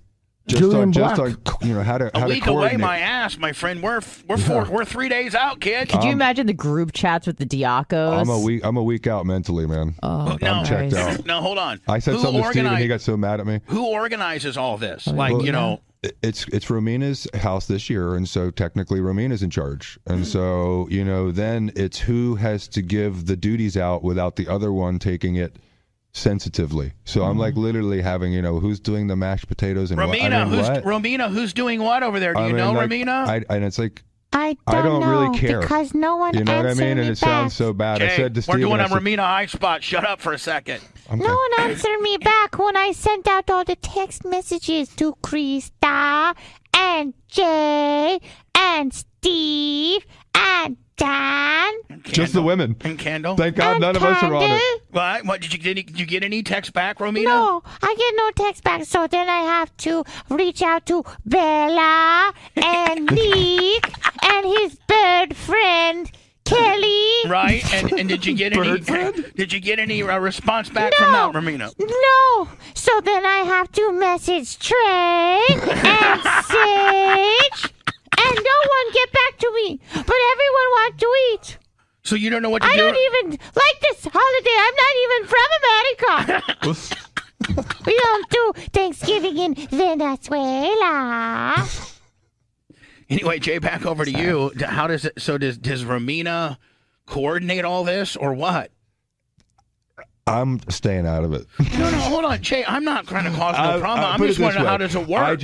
Julian just Black. on how to A week away, coordinate. my ass, my friend. We're 3 days out, kid. Could you imagine the group chats with the Diacos? I'm a week out mentally, man. Oh, No, I'm checked out. No, hold on. I said Who something to Steve, and organi- he got so mad at me. Who organizes all this? Well, It's Romina's house this year, and so technically Romina's in charge. And so, then it's who has to give the duties out without the other one taking it sensitively. So I'm like literally having, who's doing the mashed potatoes and Romina, what? Romina, who's doing what over there? Do you know, Romina? And it's like, I don't know, really care. because no one you know what I answered mean? And me it sounds so bad. I Jay, said to Steve, we're doing I a said, Romina high spot. Shut up for a second. Okay. No one answered me back when I sent out all the text messages to Krista and Jay and Steve and Dan. Just the women. And Kendall. Thank God and none of us are on it. What? What did you get any text back, Romina? No, I get no text back, so then I have to reach out to Bella and Nick and his bird friend Kelly. Right? And did you get any response back No. from that, Romina? No, so then I have to message Trey and Sage, and no one get back to me, but everyone wants to eat. So you don't know what to I do? don't even like this holiday. I'm not even from America. We don't do Thanksgiving in Venezuela. Anyway, Jay, back over to you. How does it? So does Romina coordinate all this, or what? I'm staying out of it. No, hold on, Jay. I'm not trying to cause no problem. I'm put just it this wondering way. how does it work?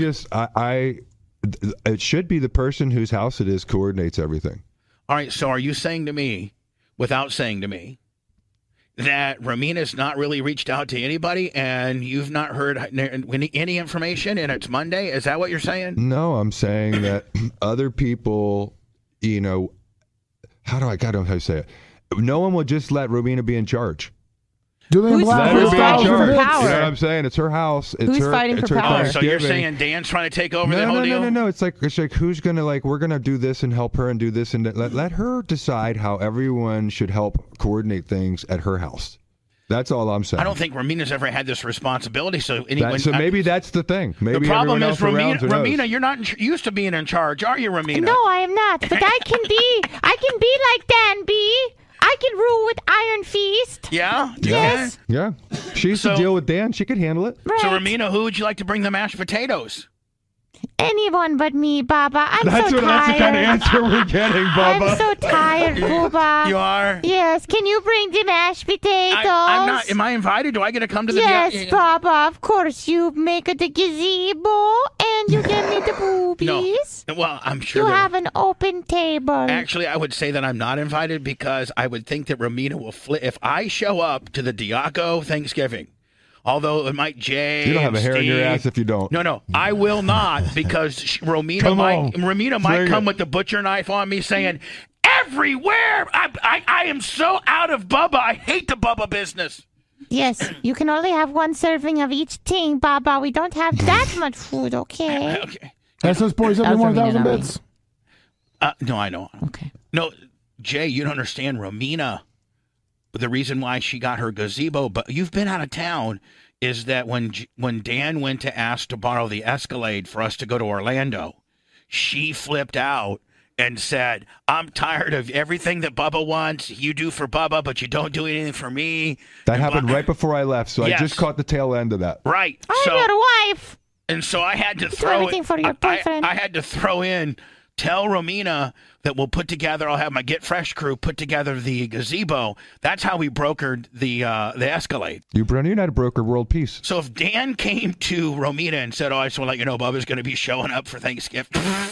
It should be the person whose house it is coordinates everything. All right. So are you saying to me, without saying to me, that Romina's not really reached out to anybody, and you've not heard any information, and it's Monday? Is that what you're saying? No, I'm saying that other people, how do I say it? No one will just let Romina be in charge. Julian Who's Black. Let her Who's be in fighting charge. for You know power? what I'm saying? It's her house. It's Who's her, fighting it's for her power? So you're Thanksgiving. saying Dan's trying to take over the whole deal? No. It's like who's gonna we're gonna do this and help her and do this and let her decide how everyone should help coordinate things at her house. That's all I'm saying. I don't think Romina's ever had this responsibility. So maybe that's the thing. Maybe the problem everyone is else around her knows. Romina, you're not used to being in charge, are you, Romina? No, I am not. But I can be like Dan B. I can rule with Iron Fist. Yeah? Yes. Yeah, she used to deal with Dan. She could handle it. Right. So, Romina, who would you like to bring the mashed potatoes? Anyone but me, Baba. That's so the tired. kind of answer we're getting, Bubba. I'm so tired, Booba. You are? Yes. Can you bring the mashed potatoes? I'm not. Am I invited? Do I get to come to the Yes, Baba. Of course. You make the gazebo and you give me the boobies. No. Well, I'm sure You there- have an open table. Actually, I would say that I'm not invited because I would think that Romina will flip. If I show up to the Diaco Thanksgiving, although it might Jay, You don't have a hair in your Steve- ass if you don't. No, I will not because Romina might come with the butcher knife on me saying, everywhere, I am so out of Bubba. I hate the Bubba business. Yes, you can only have one serving of each thing, Baba. We don't have that much food, okay? Okay. SS Boys every That's 1,000 Romina, bits. No, I know. Okay. No, Jay, you don't understand. Romina, the reason why she got her gazebo, but you've been out of town, is that when Dan went to ask to borrow the Escalade for us to go to Orlando, she flipped out and said, I'm tired of everything that Bubba wants. You do for Bubba, but you don't do anything for me. That And happened right before I left, so Yes. I just caught the tail end of that. Right. I'm your wife. And so I had to Do throw everything for your boyfriend. I had to throw in, tell Romina that we'll put together. I'll have my Get Fresh crew put together the gazebo. That's how we brokered the Escalade. You and I broker world peace. So if Dan came to Romina and said, "Oh, I just want to let you know, Bubba's going to be showing up for Thanksgiving,"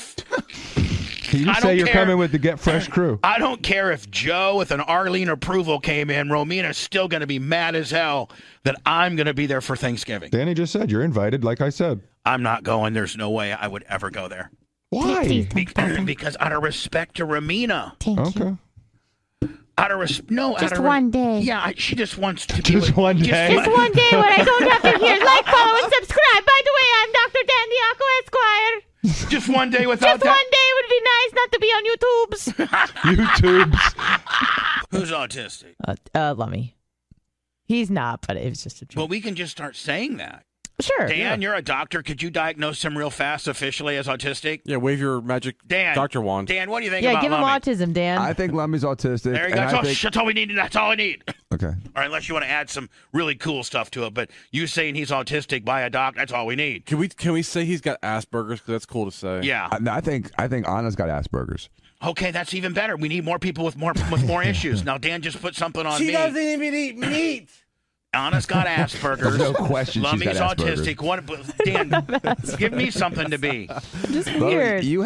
You I say don't you're care. coming with the Get Fresh crew. I don't care if Joe with an Arlene approval came in. Romina's still going to be mad as hell that I'm going to be there for Thanksgiving. Danny just said you're invited, like I said. I'm not going. There's no way I would ever go there. Why? Please don't, Baba. Because out of respect to Romina. Thank you. Okay. Out of no, Just out of one day. Yeah, she just wants to Just be one day. Just one day when I don't have to hear like, follow, and subscribe. By the way, I'm Dr. Dan Diaco Esquire. Just one day without Just one day would be nice not to be on YouTube's. YouTubes. Who's autistic? Lummy. He's not, but it was just a joke. Well, we can just start saying that. Sure. Dan, you're a doctor. Could you diagnose him real fast officially as autistic? Yeah, wave your magic doctor wand. Dan, what do you think Yeah, about give him Lummy? autism, Dan. I think Lummy's autistic. There you go. and That's all we need. That's all I need. Okay. Or unless you want to add some really cool stuff to it, but you saying he's autistic by a doc, that's all we need. Can we say he's got Asperger's? Because that's cool to say. Yeah. I think Anna's got Asperger's. Okay, that's even better. We need more people with more issues. Now, Dan just put something on me. She doesn't even eat meat. Anna's got Asperger's. There's no question she's Lummy's got Asperger's. autistic. Dan, give me something to be. Just Lummy, weird. you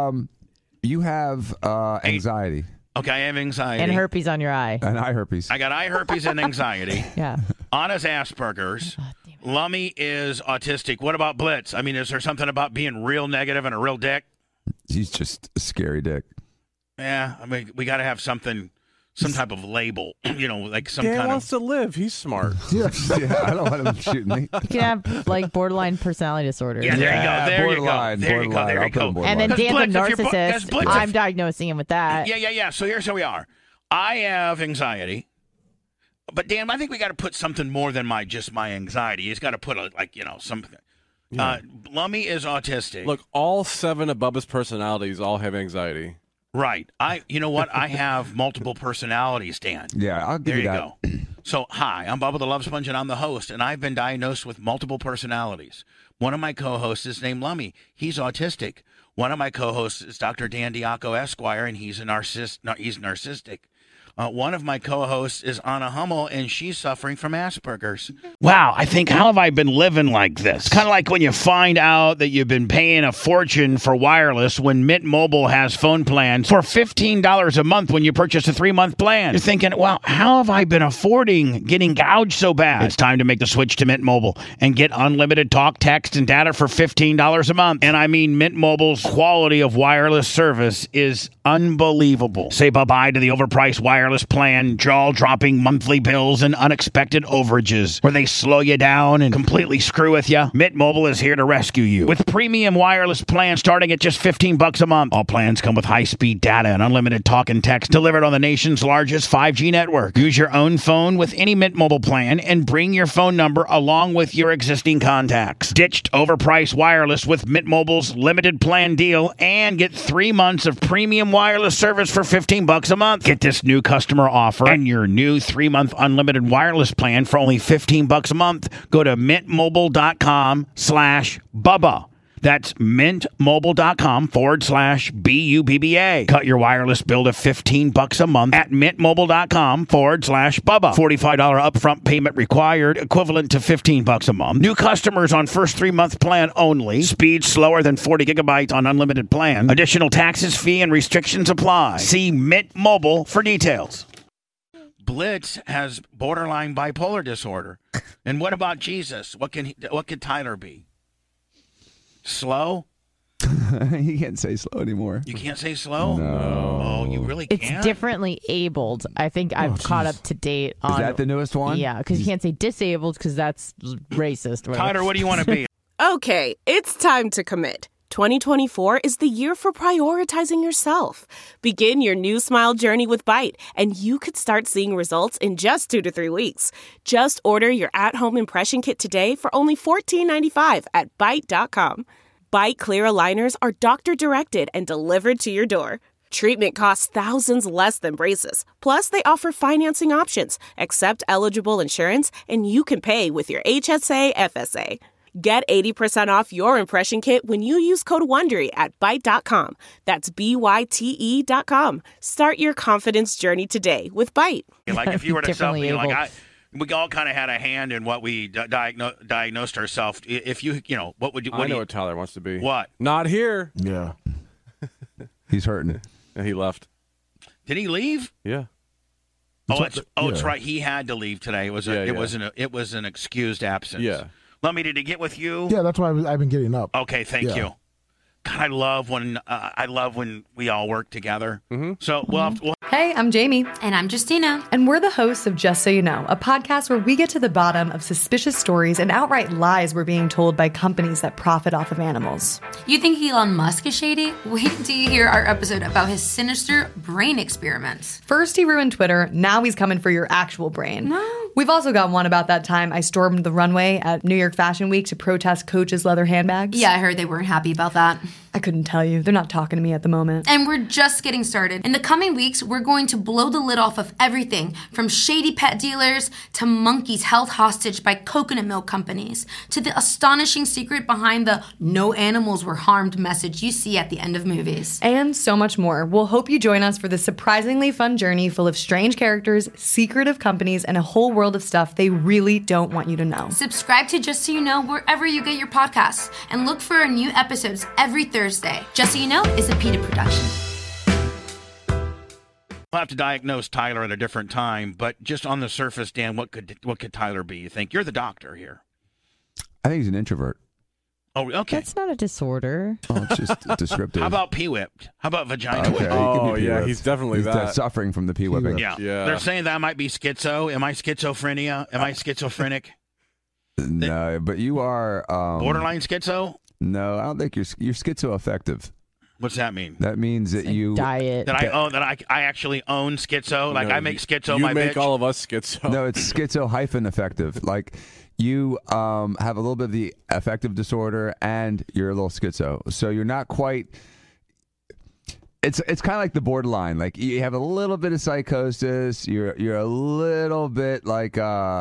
have anxiety Okay, I have anxiety. And herpes on your eye. and eye herpes. I got eye herpes and anxiety. Yeah. Anna's Asperger's. Lummy is autistic. What about Blitz? I mean, is there something about being real negative and a real dick? He's just a scary dick. Yeah, I mean, we got to have something, some type of label, like some Dan kind wants of. to live. He's smart. Yeah, I don't want him shooting me. You can have like borderline personality disorder. Yeah, there you go. There you go. borderline, There you go. borderline. There I'll you put him go. And then borderline. Dan's a Blitz, if you're- 'cause narcissist. Blitz, I'm diagnosing him with that. Yeah. So here's how we are. I have anxiety, but Dan, I think we got to put something more than just my anxiety. He's got to put something. Lummy is autistic. Look, all 7 of Bubba's personalities all have anxiety. Right. You know what? I have multiple personalities, Dan. Yeah, I'll give There you you that. go. So, hi, I'm Bubba the Love Sponge, and I'm the host, and I've been diagnosed with multiple personalities. One of my co-hosts is named Lummy. He's autistic. One of my co-hosts is Dr. Dan Diaco Esquire, and he's a narcissist. No, he's narcissistic. One of my co-hosts is Anna Hummel, and she's suffering from Asperger's. Wow, I think, how have I been living like this? Kind of like when you find out that you've been paying a fortune for wireless when Mint Mobile has phone plans for $15 a month when you purchase a 3-month plan. You're thinking, wow, how have I been affording getting gouged so bad? It's time to make the switch to Mint Mobile and get unlimited talk, text, and data for $15 a month. And I mean, Mint Mobile's quality of wireless service is unbelievable. Say bye-bye to the overpriced wireless plan, jaw-dropping monthly bills, and unexpected overages where they slow you down and completely screw with you. Mint Mobile is here to rescue you with premium wireless plans starting at just $15 a month. All plans come with high-speed data and unlimited talk and text delivered on the nation's largest 5G network. Use your own phone with any Mint Mobile plan and bring your phone number along with your existing contacts. Ditched overpriced wireless with Mint Mobile's limited plan deal and get 3 months of premium wireless service for $15 a month. Get this new customer offer and your new 3-month unlimited wireless plan for only $15 a month. Go to mintmobile.com/Bubba. That's mintmobile.com/BUBBA. Cut your wireless bill to $15 a month at mintmobile.com/Bubba. $45 upfront payment required, equivalent to $15 a month. New customers on first 3-month plan only. Speed slower than 40 gigabytes on unlimited plan. Additional taxes, fee, and restrictions apply. See Mint Mobile for details. Blitz has borderline bipolar disorder. And what about Jesus? What could Tyler be? Slow? You can't say slow anymore. You can't say slow? No. Oh, you really can't? It's differently abled. I think I've caught up to date on. Is that the newest one? Yeah, because you can't say disabled because that's racist. Or whatever. Tyler, what do you want to be? Okay, it's time to commit. 2024 is the year for prioritizing yourself. Begin your new smile journey with Byte, and you could start seeing results in just 2 to 3 weeks. Just order your at-home impression kit today for only $14.95 at Byte.com. Byte Clear aligners are doctor-directed and delivered to your door. Treatment costs thousands less than braces. Plus, they offer financing options, accept eligible insurance, and you can pay with your HSA FSA. Get 80% off your impression kit when you use code WONDERY at Byte.com. That's BYTE.com. Start your confidence journey today with Byte. Like if you were to self, Differently able. we all kind of had a hand in what we diagnosed ourselves. If you what would you? I know what Tyler wants to be. What? Not here. Yeah. He's hurting it. Yeah, he left. Did he leave? Yeah. It's right. He had to leave today. It was Yeah. an excused absence. Yeah. Lummy, did he get with you? Yeah, that's why I've been getting up. Okay, thank Yeah. you. God, I love when we all work together. Mm-hmm. So Hey, I'm Jamie. And I'm Justina. And we're the hosts of Just So You Know, a podcast where we get to the bottom of suspicious stories and outright lies we're being told by companies that profit off of animals. You think Elon Musk is shady? Wait till you hear our episode about his sinister brain experiments. First he ruined Twitter, now he's coming for your actual brain. No, We've also got one about that time I stormed the runway at New York Fashion Week to protest Coach's leather handbags. Yeah, I heard they weren't happy about that. I couldn't tell you. They're not talking to me at the moment. And we're just getting started. In the coming weeks, we're going to blow the lid off of everything from shady pet dealers to monkeys held hostage by coconut milk companies to the astonishing secret behind the no animals were harmed message you see at the end of movies. And so much more. We'll hope you join us for this surprisingly fun journey full of strange characters, secretive companies, and a whole world of stuff they really don't want you to know. Subscribe to Just So You Know wherever you get your podcasts and look for our new episodes every Thursday. Just So You Know is a PETA production. We'll have to diagnose Tyler at a different time, but just on the surface, Dan, what could Tyler be, you think? You're the doctor here. I think he's an introvert. Oh, okay. That's not a disorder. Oh, it's just descriptive. How about pee-whipped? How about vagina Okay, whipped? Oh, yeah, he's definitely he's that. suffering from the pee whipping. Yeah. Yeah. They're saying that I might be schizo. Am I schizophrenia? Am I schizophrenic? No, but you are Borderline schizo? No, I don't think you're schizoaffective. What's that mean? That means that you diet. That I actually own schizo? Like No, I make schizo you my make bitch? all of us schizo. No, it's schizo-affective. Like you have a little bit of the affective disorder and you're a little schizo. So you're not quite. It's kind of like the borderline. Like you have a little bit of psychosis. You're a little bit like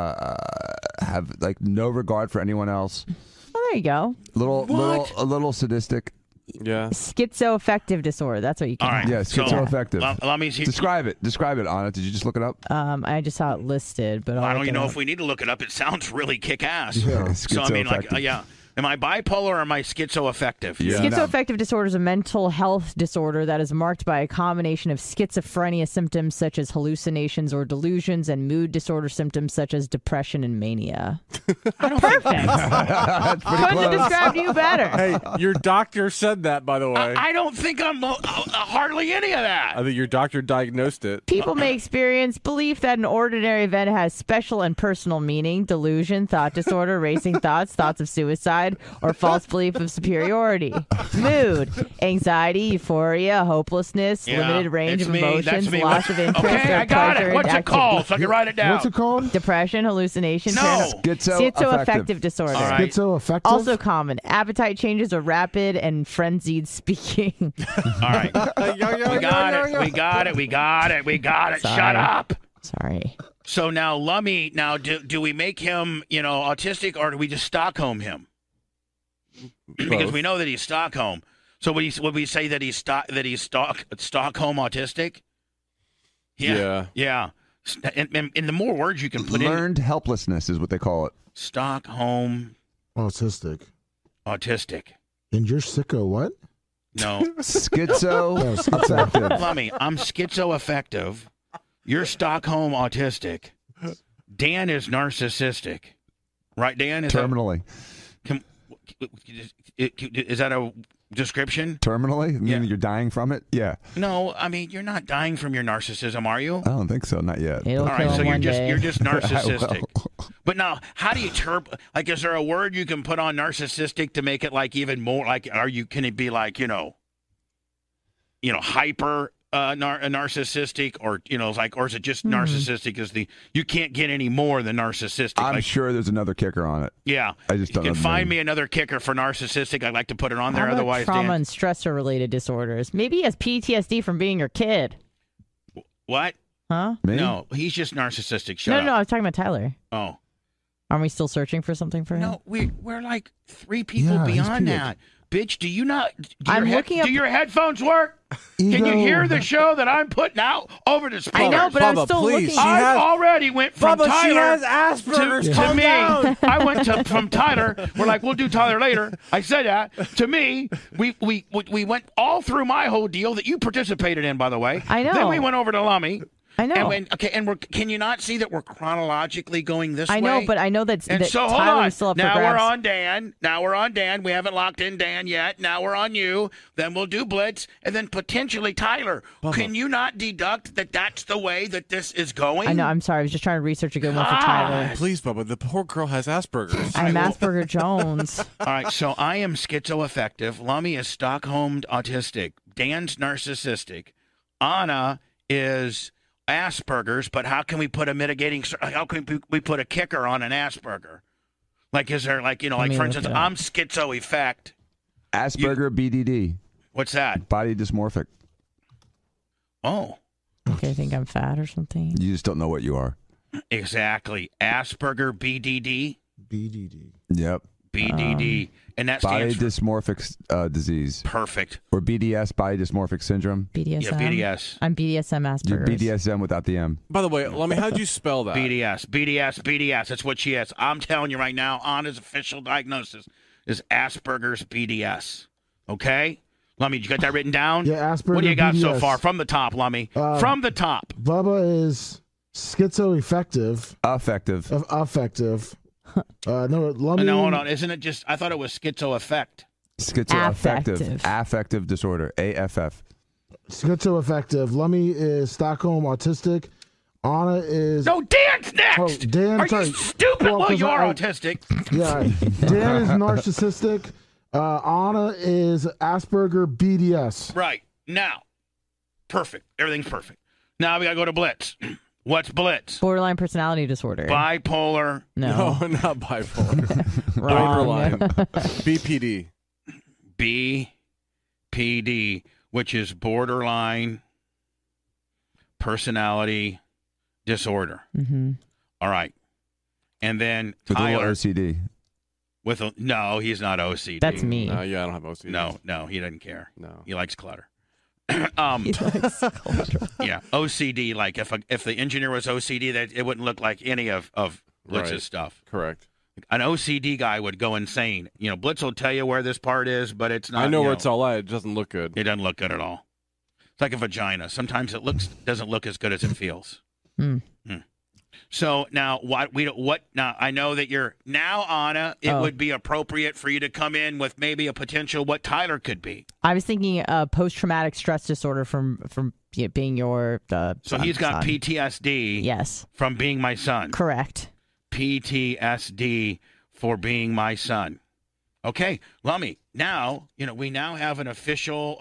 have like no regard for anyone else. Well, there you go. A little sadistic. Yeah. Schizoaffective disorder. That's what you can. All right. Yeah, schizoaffective. Let me see. Describe it, Anna. Did you just look it up? I just saw it listed, but I don't even know if we need to look it up. It sounds really kick-ass. Yeah, So, I mean, like, schizoaffective. yeah. Am I bipolar or am I schizoaffective? Yeah. Schizoaffective disorder is a mental health disorder that is marked by a combination of schizophrenia symptoms such as hallucinations or delusions and mood disorder symptoms such as depression and mania. Perfect. That's pretty Couldn't have close. described you better. Hey, your doctor said that, by the way. I don't think I'm hardly any of that. I think your doctor diagnosed it. People may experience belief that an ordinary event has special and personal meaning, delusion, thought disorder, racing thoughts, thoughts of suicide, or false belief of superiority. Mood, anxiety, euphoria, hopelessness, Yeah, limited range it's of me. emotions, That's me. loss of interest, Okay, or I got pleasure it. in What's it called? activity. So I can write it down. What's it called? Depression, hallucination, No. schizoaffective disorder. All right. Schizoaffective? Also common. Appetite changes are rapid and frenzied speaking. All right. We got it. Sorry. Shut up. Sorry. So now, Lummy, do we make him, autistic, or do we just Stockholm him? Because Both. we know that he's Stockholm. So would we say that he's Stockholm autistic? Yeah. And the more words you can put Learned helplessness is what they call it. Stockholm Autistic. autistic. And you're sicko what? No. Schizoaffective. Lummy, I'm schizoaffective. You're Stockholm autistic. Dan is narcissistic. Right, Dan? Terminally. Is that a description? Terminally? Meaning you're dying from it? Yeah. No, I mean, you're not dying from your narcissism, are you? I don't think so. Not yet. It'll All kill right, so him you're one just day. you're just narcissistic. I will. But now, how do you is there a word you can put on narcissistic to make it like even more like can it be like, hyper narcissistic, or or is it just narcissistic is you can't get any more than narcissistic? I'm sure there's another kicker on it. Yeah. I just don't You know can the find name. me another kicker for narcissistic. I'd like to put it on there. How about Otherwise, trauma Dan, and stressor related disorders. Maybe he has PTSD from being your kid. what? Huh? Me? No, he's just narcissistic. Shut up. No, I was talking about Tyler. Oh. Aren't we still searching for something for him? No, we're like 3 people Yeah, he's beyond peeled. that. Bitch, do you not? I'm looking up- Do your headphones work? Can you Ego. hear the show that I'm putting out over the speakers? I know, but I'm Bubba, still please. looking. I- I already went from Bubba, she Tyler has Asperger's. to Calm me. down. I went from Tyler. We're like, we'll do Tyler later. I said that to me. We went all through my whole deal that you participated in, by the way. I know. Then we went over to Lummy. I know. Can you not see that we're chronologically going this way? I know, but I know that And so hold Tyler on. is still up Now for grabs. we're on Dan. We haven't locked in Dan yet. Now we're on you. Then we'll do Blitz, and then potentially Tyler. Can you not deduct that that's the way that this is going? I know. I'm sorry. I was just trying to research a good one for Tyler. Please, Bubba, the poor girl has Asperger's. I'm Asperger Jones. All right, so I am schizoaffective. Lummy is Stockholm autistic. Dan's narcissistic. Anna is Asperger's, but how can we put a mitigating? How can we put a kicker on an Asperger? Like, is there like for instance, I'm schizoaffect. Asperger BDD. What's that? Body dysmorphic. Oh. Okay, I think I'm fat or something. You just don't know what you are. Exactly. Asperger BDD. BDD. Yep. BDD. And that body stands for dysmorphic disease. Perfect. Or BDS, body dysmorphic syndrome. BDSM. Yeah, BDS. I'm BDSM You're Asperger's. BDSM without the M. By the way, Lummy, how'd you spell that? BDS. That's what she is. I'm telling you right now, Anna's official diagnosis is Asperger's BDS. Okay? Lummy, you got that written down? Yeah, Asperger What do you got so BDS. far? From the top, Lummy. From the top. Bubba is schizoaffective. Affective. Affective. No, Lummy. No, hold on. Isn't it just, I thought it was schizoaffect. Schizoaffective. Affective disorder. AFF. Schizoaffective. Lummy is Stockholm autistic. Anna is. No, Dan's next! Oh, Dan, Are sorry. you stupid? Well, 'cause you are I- autistic. Yeah. Dan is narcissistic. Anna is Asperger BDS. Right. Now. Perfect. Everything's perfect. Now we got to go to Blitz. What's Blitz? Borderline personality disorder. Bipolar. No. No, not bipolar. Wrong. Borderline. BPD. BPD, which is borderline personality disorder. Mm-hmm. All right. And then With a little Tyler. OCD. No, he's not OCD. That's me. Yeah, I don't have OCD. No, he doesn't care. No. He likes clutter. He likes culture. Yeah, OCD. Like if the engineer was OCD, that it wouldn't look like any of Blitz's Right. stuff. Correct. An OCD guy would go insane. Blitz will tell you where this part is, but it's not. I know where it's all at. It doesn't look good. It doesn't look good at all. It's like a vagina. Sometimes it doesn't look as good as it feels. So now now I know that you're now, Anna, it would be appropriate for you to come in with maybe a potential what Tyler could be. I was thinking post-traumatic stress disorder from being your So he's got son. PTSD. Yes. From being my son. Correct. PTSD for being my son. Okay, Lummy. Now, we now have an official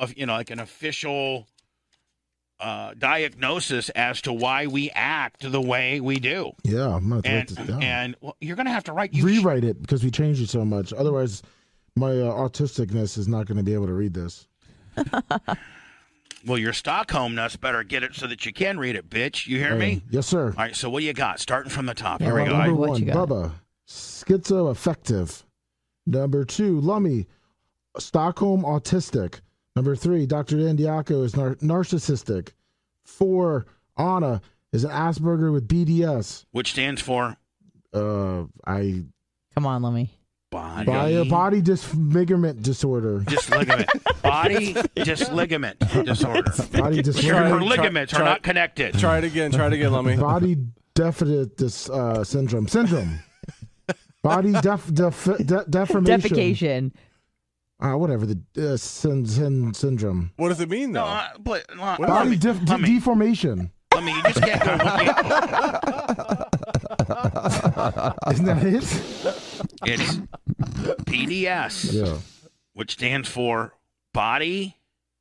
diagnosis as to why we act the way we do. Yeah, I'm going to write this down. And you're going to have to rewrite it because we changed it so much. Otherwise, my autisticness is not going to be able to read this. Well, your Stockholm-ness better get it so that you can read it, bitch. You hear me? Yes, sir. All right, so what do you got? Starting from the top. Here we go. Number What one, you got? Bubba, schizoaffective. Number two, Lummy, Stockholm autistic. Number three, Dr. Dan Diaco is narcissistic. 4, Anna is an Asperger with BDS. Which stands for? Come on, Lummy. Body disfigurement disorder. Disligament. Body disligament disorder. Body Her ligaments are not connected. Try it again, Lummy. Body deficit syndrome. Body deformation. Defecation. Whatever the syndrome. What does it mean, though? Body deformation. I mean, you just can't go. Isn't that it? It's PDS, Yeah. which stands for body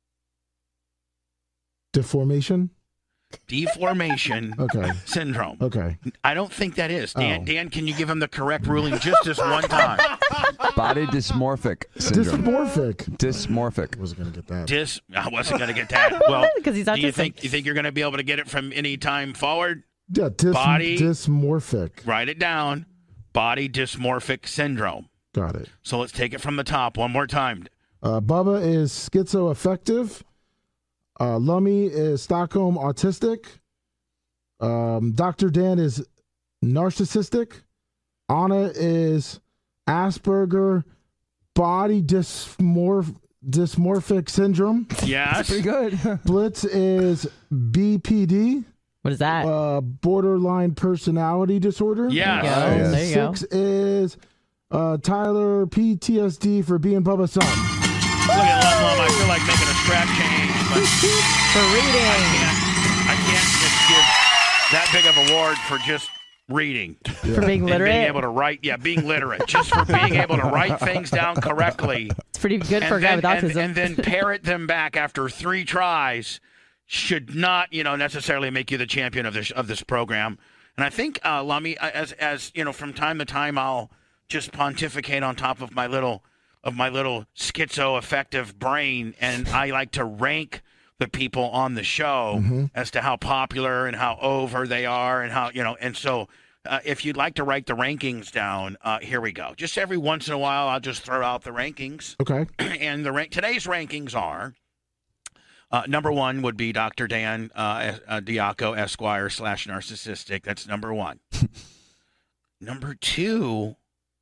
Deformation. Deformation syndrome. Okay. I don't think that is. Dan, can you give him the correct ruling just this one time? Body dysmorphic syndrome. Dysmorphic. Wasn't going to get that. I wasn't going to get that. Well, because he's do you autistic. think you're going to be able to get it from any time forward? Yeah, Body dysmorphic. Write it down. Body dysmorphic syndrome. Got it. So let's take it from the top one more time. Bubba is schizoaffective. Lummy is Stockholm autistic. Dr. Dan is narcissistic. Anna is Asperger body dysmorphic syndrome. Yes. Pretty good. Blitz is BPD. What is that? Borderline personality disorder. Yes. And There you go. 6 is Tyler PTSD for being Bubba's son. Look at Lum. I feel like making a strap change, but For reading. I can't just give that big of a award for just reading. For being And literate. being able to write, being literate. Just for being able to write things down correctly. It's pretty good for a guy with autism. And then parrot them back after 3 tries. should not, necessarily make you the champion of this program. And I think, Lummy, as from time to time, I'll just pontificate on top of my little schizo-affective brain, and I like to rank the people on the show as to how popular and how over they are, and how and so if you'd like to write the rankings down, here we go. Just every once in a while, I'll just throw out the rankings. Okay. And today's rankings are number 1 would be Dr. Dan Diaco, Esquire / narcissistic. That's number 1. Number 2.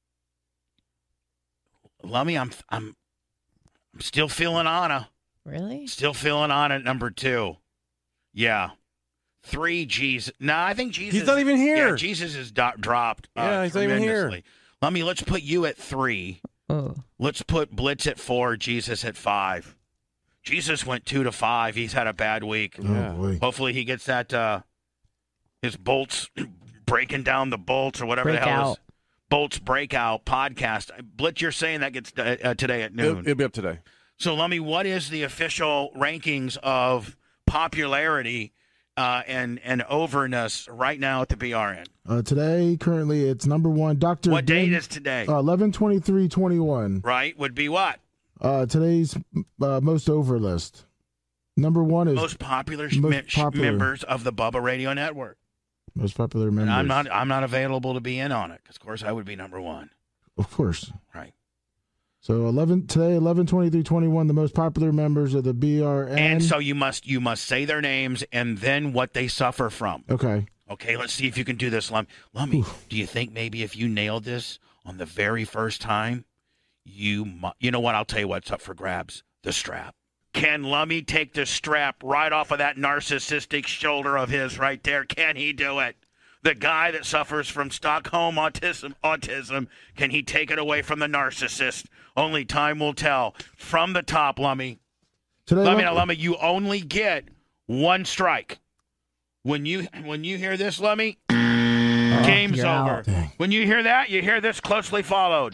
Lummy, I'm still feeling Anna. Really? Still feeling Anna at number 2. Yeah. 3, Jesus. No, I think Jesus. He's not even here. Yeah, Jesus is dropped. Yeah, he's not even here. Lummy, let's put you at 3. Oh. Let's put Blitz at 4, Jesus at 5. Jesus went 2 to 5. He's had a bad week. Oh, boy. Hopefully he gets that, his bolts, breaking down the bolts or whatever the hell is. Bolts Breakout podcast. Blitz, you're saying that gets today at noon. It'll be up today. So, Lummy, what is the official rankings of popularity and overness right now at the BRN? Today, currently, it's number 1. Dr. What date is today? 11/23/21. Right, would be what? Today's most over list. Number 1 is most popular members of the Bubba Radio Network. Most popular members. And I'm not available to be in on it because, of course, I would be number 1. Of course. Right. So 11/23/21, the most popular members of the BRN. And so you must say their names and then what they suffer from. Okay. Okay, let's see if you can do this, Lummy. Do you think maybe if you nailed this on the very first time, you know what? I'll tell you what's up for grabs. The strap. Can Lummy take the strap right off of that narcissistic shoulder of his right there? Can he do it? The guy that suffers from Stockholm autism, can he take it away from the narcissist? Only time will tell. From the top, Lummy. Lummy, you only get 1 strike. When you hear this, Lummy, game's over. When you hear that, you hear this closely followed.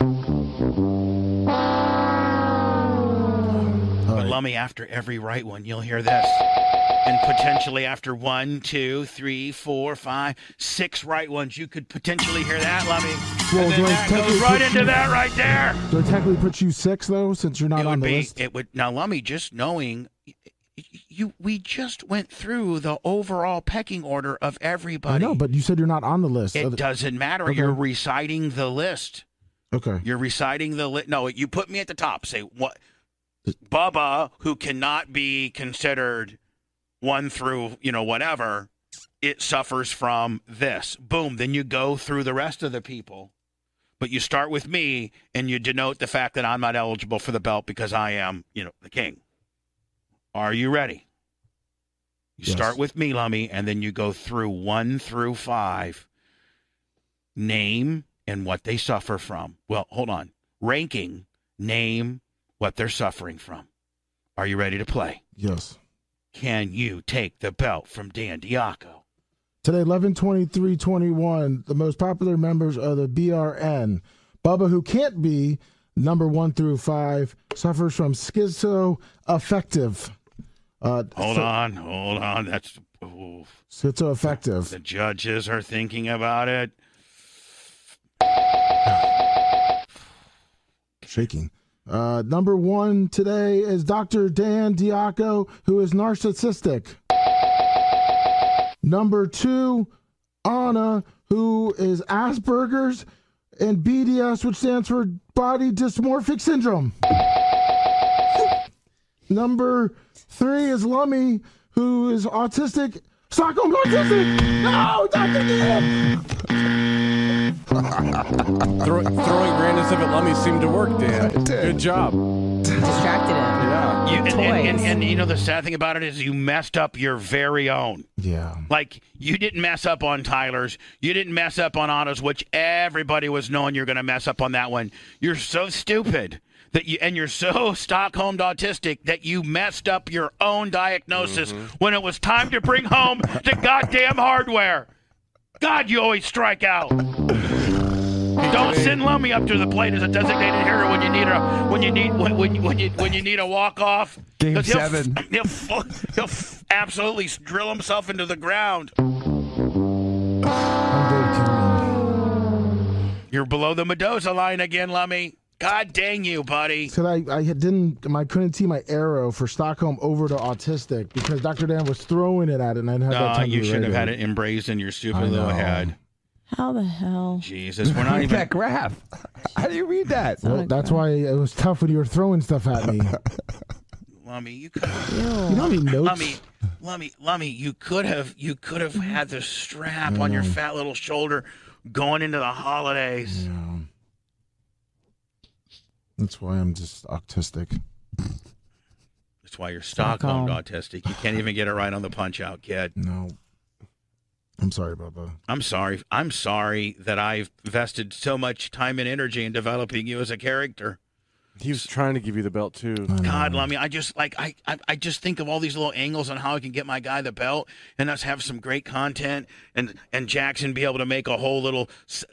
But Lummy, after every right one, you'll hear this. And potentially after 1, 2, 3, 4, 5, 6 right ones, you could potentially hear that, Lummy. Well, and then that goes right into that right there. Do I technically put you 6, though, since you're not on the list? It would. Now, Lummy, just knowing, we just went through the overall pecking order of everybody. I know, but you said you're not on the list. It doesn't matter. Okay. You're reciting the list. Okay. You're reciting the list. No, you put me at the top. Say, what? Bubba, who cannot be considered 1 through, whatever, it suffers from this. Boom. Then you go through the rest of the people. But you start with me, and you denote the fact that I'm not eligible for the belt because I am, the king. Are you ready? You start with me, Lummy, and then you go through 1 through 5. Name and what they suffer from. Well, hold on. Ranking, name what they're suffering from. Are you ready to play? Yes. Can you take the belt from Dan Diaco? Today, 11/23/21, the most popular members of the BRN. Bubba, who can't be number 1 through 5, suffers from schizoaffective. Hold on. That's schizoaffective. The judges are thinking about it. Shaking. Number 1 today is Dr. Dan Diaco, who is narcissistic. Number 2, Anna, who is Asperger's and BDS, which stands for Body Dysmorphic Syndrome. Number 3 is Lummy, who is autistic. Stockholm autistic! No, Dr. Dan! Throwing random stuff at Lummy seemed to work, Dan. Good job. Distracted him. Yeah. And the sad thing about it is you messed up your very own. Yeah. Like, you didn't mess up on Tyler's. You didn't mess up on Anna's, which everybody was knowing you're going to mess up on that one. You're so stupid and you're so Stockholm autistic that you messed up your own diagnosis when it was time to bring home the goddamn hardware. God, you always strike out. Don't send Lummy up to the plate as a designated hitter when you need a walk off. Game 7. He'll absolutely drill himself into the ground. I'm Dave Kingman. You're below the Mendoza line again, Lummy. God dang you, buddy. Said I couldn't see my arrow for Stockholm over to autistic because Dr. Dan was throwing it at it and I didn't have that time. You should have had it embraced in your stupid little head. How the hell? Jesus, we're not even that graph. How do you read that? Well, that's why it was tough when you were throwing stuff at me. Lummy, you could You don't need notes. Lummy, you could have had the strap on your fat little shoulder going into the holidays. Yeah. That's why I'm just autistic. That's why you're Stockholm autistic. You can't even get it right on the punch out, kid. No. I'm sorry, Bubba. I'm sorry. I'm sorry that I've invested so much time and energy in developing you as a character. He was trying to give you the belt too. God, Lummy, I just think of all these little angles on how I can get my guy the belt, and us have some great content, and Jackson be able to make a whole little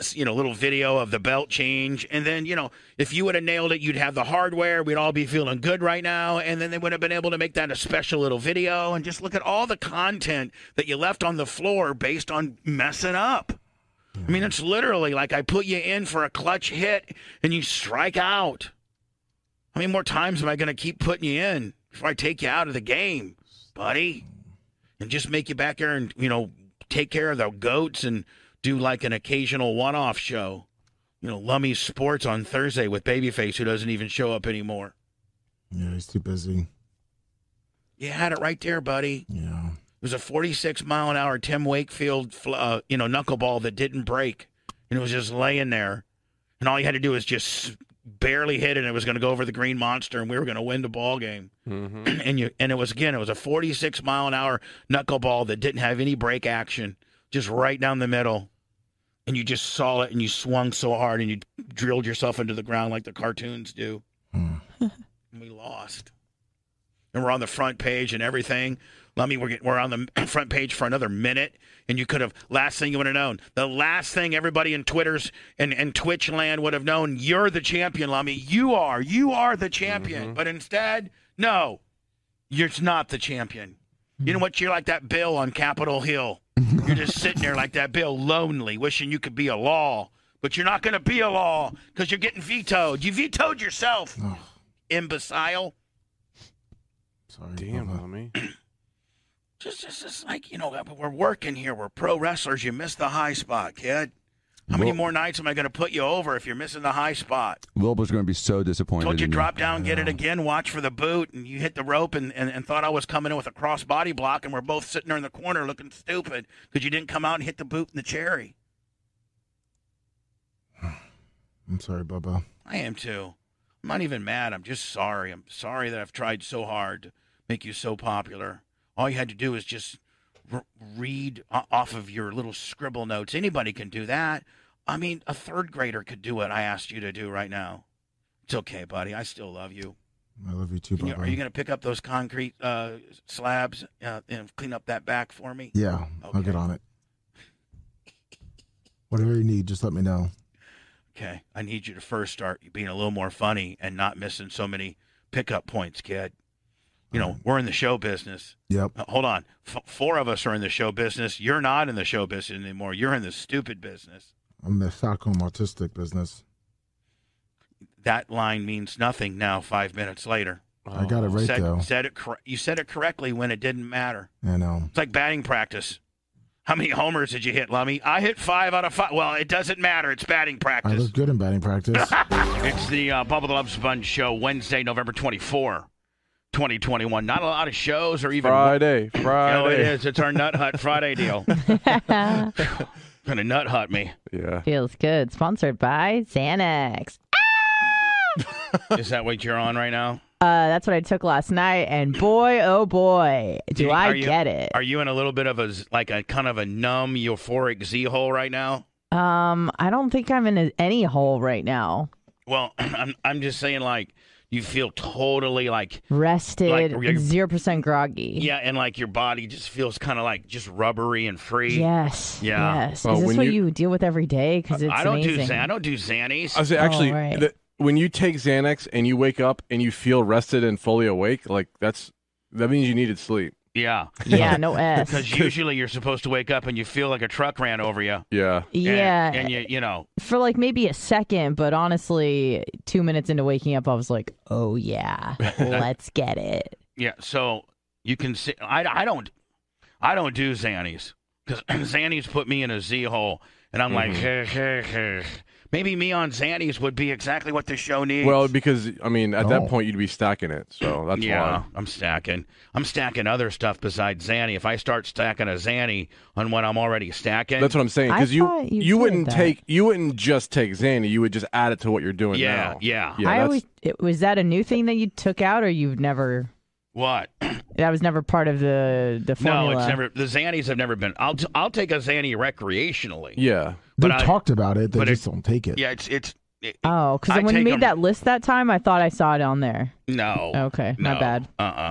video of the belt change, and then if you would have nailed it, you'd have the hardware. We'd all be feeling good right now, and then they would have been able to make that a special little video, and just look at all the content that you left on the floor based on messing up. I mean, it's literally like I put you in for a clutch hit, and you strike out. How many more times am I going to keep putting you in before I take you out of the game, buddy? And just make you back there and, take care of the goats and do like an occasional one-off show. Lummy's Sports on Thursday with Babyface, who doesn't even show up anymore. Yeah, he's too busy. You had it right there, buddy. Yeah. It was a 46-mile-an-hour Tim Wakefield, knuckleball that didn't break. And it was just laying there. And all you had to do was just barely hit it, and it was going to go over the green monster, and we were going to win the ball game. Mm-hmm. And it was a 46-mile-an-hour knuckleball that didn't have any break action, just right down the middle. And you just saw it, and you swung so hard, and you drilled yourself into the ground like the cartoons do. And we lost. And we're on the front page and everything. Lummy, we're on the front page for another minute, and you could have, last thing you would have known, the last thing everybody in Twitter's and Twitch land would have known, you're the champion, Lummy. You are the champion. Mm-hmm. But instead, no, you're not the champion. You know what? You're like that Bill on Capitol Hill. You're just sitting there like that Bill, lonely, wishing you could be a law. But you're not going to be a law because you're getting vetoed. You vetoed yourself, imbecile. Sorry, damn, Lummy. Just like, we're working here. We're pro wrestlers. You missed the high spot, kid. How many more nights am I going to put you over if you're missing the high spot? Wilbur's going to be so disappointed. Told you drop down, get it again, watch for the boot, and you hit the rope and thought I was coming in with a cross body block, and we're both sitting there in the corner looking stupid because you didn't come out and hit the boot in the cherry. I'm sorry, Bubba. I am too. I'm not even mad. I'm just sorry. I'm sorry that I've tried so hard to make you so popular. All you had to do is just read off of your little scribble notes. Anybody can do that. I mean, a third grader could do what I asked you to do right now. It's okay, buddy. I still love you. I love you too, Bubba. Are you going to pick up those concrete slabs and clean up that back for me? Yeah, okay. I'll get on it. Whatever you need, just let me know. Okay. I need you to first start being a little more funny and not missing so many pickup points, kid. We're in the show business. Yep. Hold on. 4 of us are in the show business. You're not in the show business anymore. You're in the stupid business. I'm the Stockholm autistic business. That line means nothing now 5 minutes later. I got it right, though. You said it correctly when it didn't matter. I know. It's like batting practice. How many homers did you hit, Lummy? I hit 5 out of 5. Well, it doesn't matter. It's batting practice. I look good in batting practice. It's the Bubba the Love Sponge Show, Wednesday, November 24. 2021. Not a lot of shows or even Friday. No, it is. It's our Nut Hut Friday deal. Gonna nut hut me. Yeah. Feels good. Sponsored by Xanax. Is that what you're on right now? That's what I took last night, and boy, oh boy, do I get it. Are you in a little bit of a kind of a numb, euphoric Z hole right now? I don't think I'm in any hole right now. Well, I'm just saying, You feel totally like rested, like 0% groggy. Yeah, and like your body just feels kind of like just rubbery and free. Yes. Yeah. Yes. Is this what you deal with every day? Because it's amazing. I don't do Xannies. I say actually, when you take Xanax and you wake up and you feel rested and fully awake, like that means you needed sleep. Yeah. Yeah, no S. Because usually you're supposed to wake up and you feel like a truck ran over you. Yeah. Yeah. And you know. For like maybe a second, but honestly, 2 minutes into waking up, I was like, oh, yeah, let's get it. Yeah, so you can see, I don't do Xannies. Because Xannies put me in a Z hole. And I'm like, maybe me on Xannies would be exactly what the show needs. Well, because, I mean, at that point, you'd be stacking it. So that's why. I'm stacking. I'm stacking other stuff besides Xanny. If I start stacking a Xanny on what I'm already stacking. That's what I'm saying. Because you wouldn't just take Xanny. You would just add it to what you're doing now. Yeah. Was that a new thing that you took out, or you've never? What? That was never part of the formula. No, it's never. The Xannies have never been. I'll take a Xanny recreationally. Yeah, they talked about it. They just don't take it. Yeah, it's. Because when you made that list that time, I thought I saw it on there. No. Okay, my bad.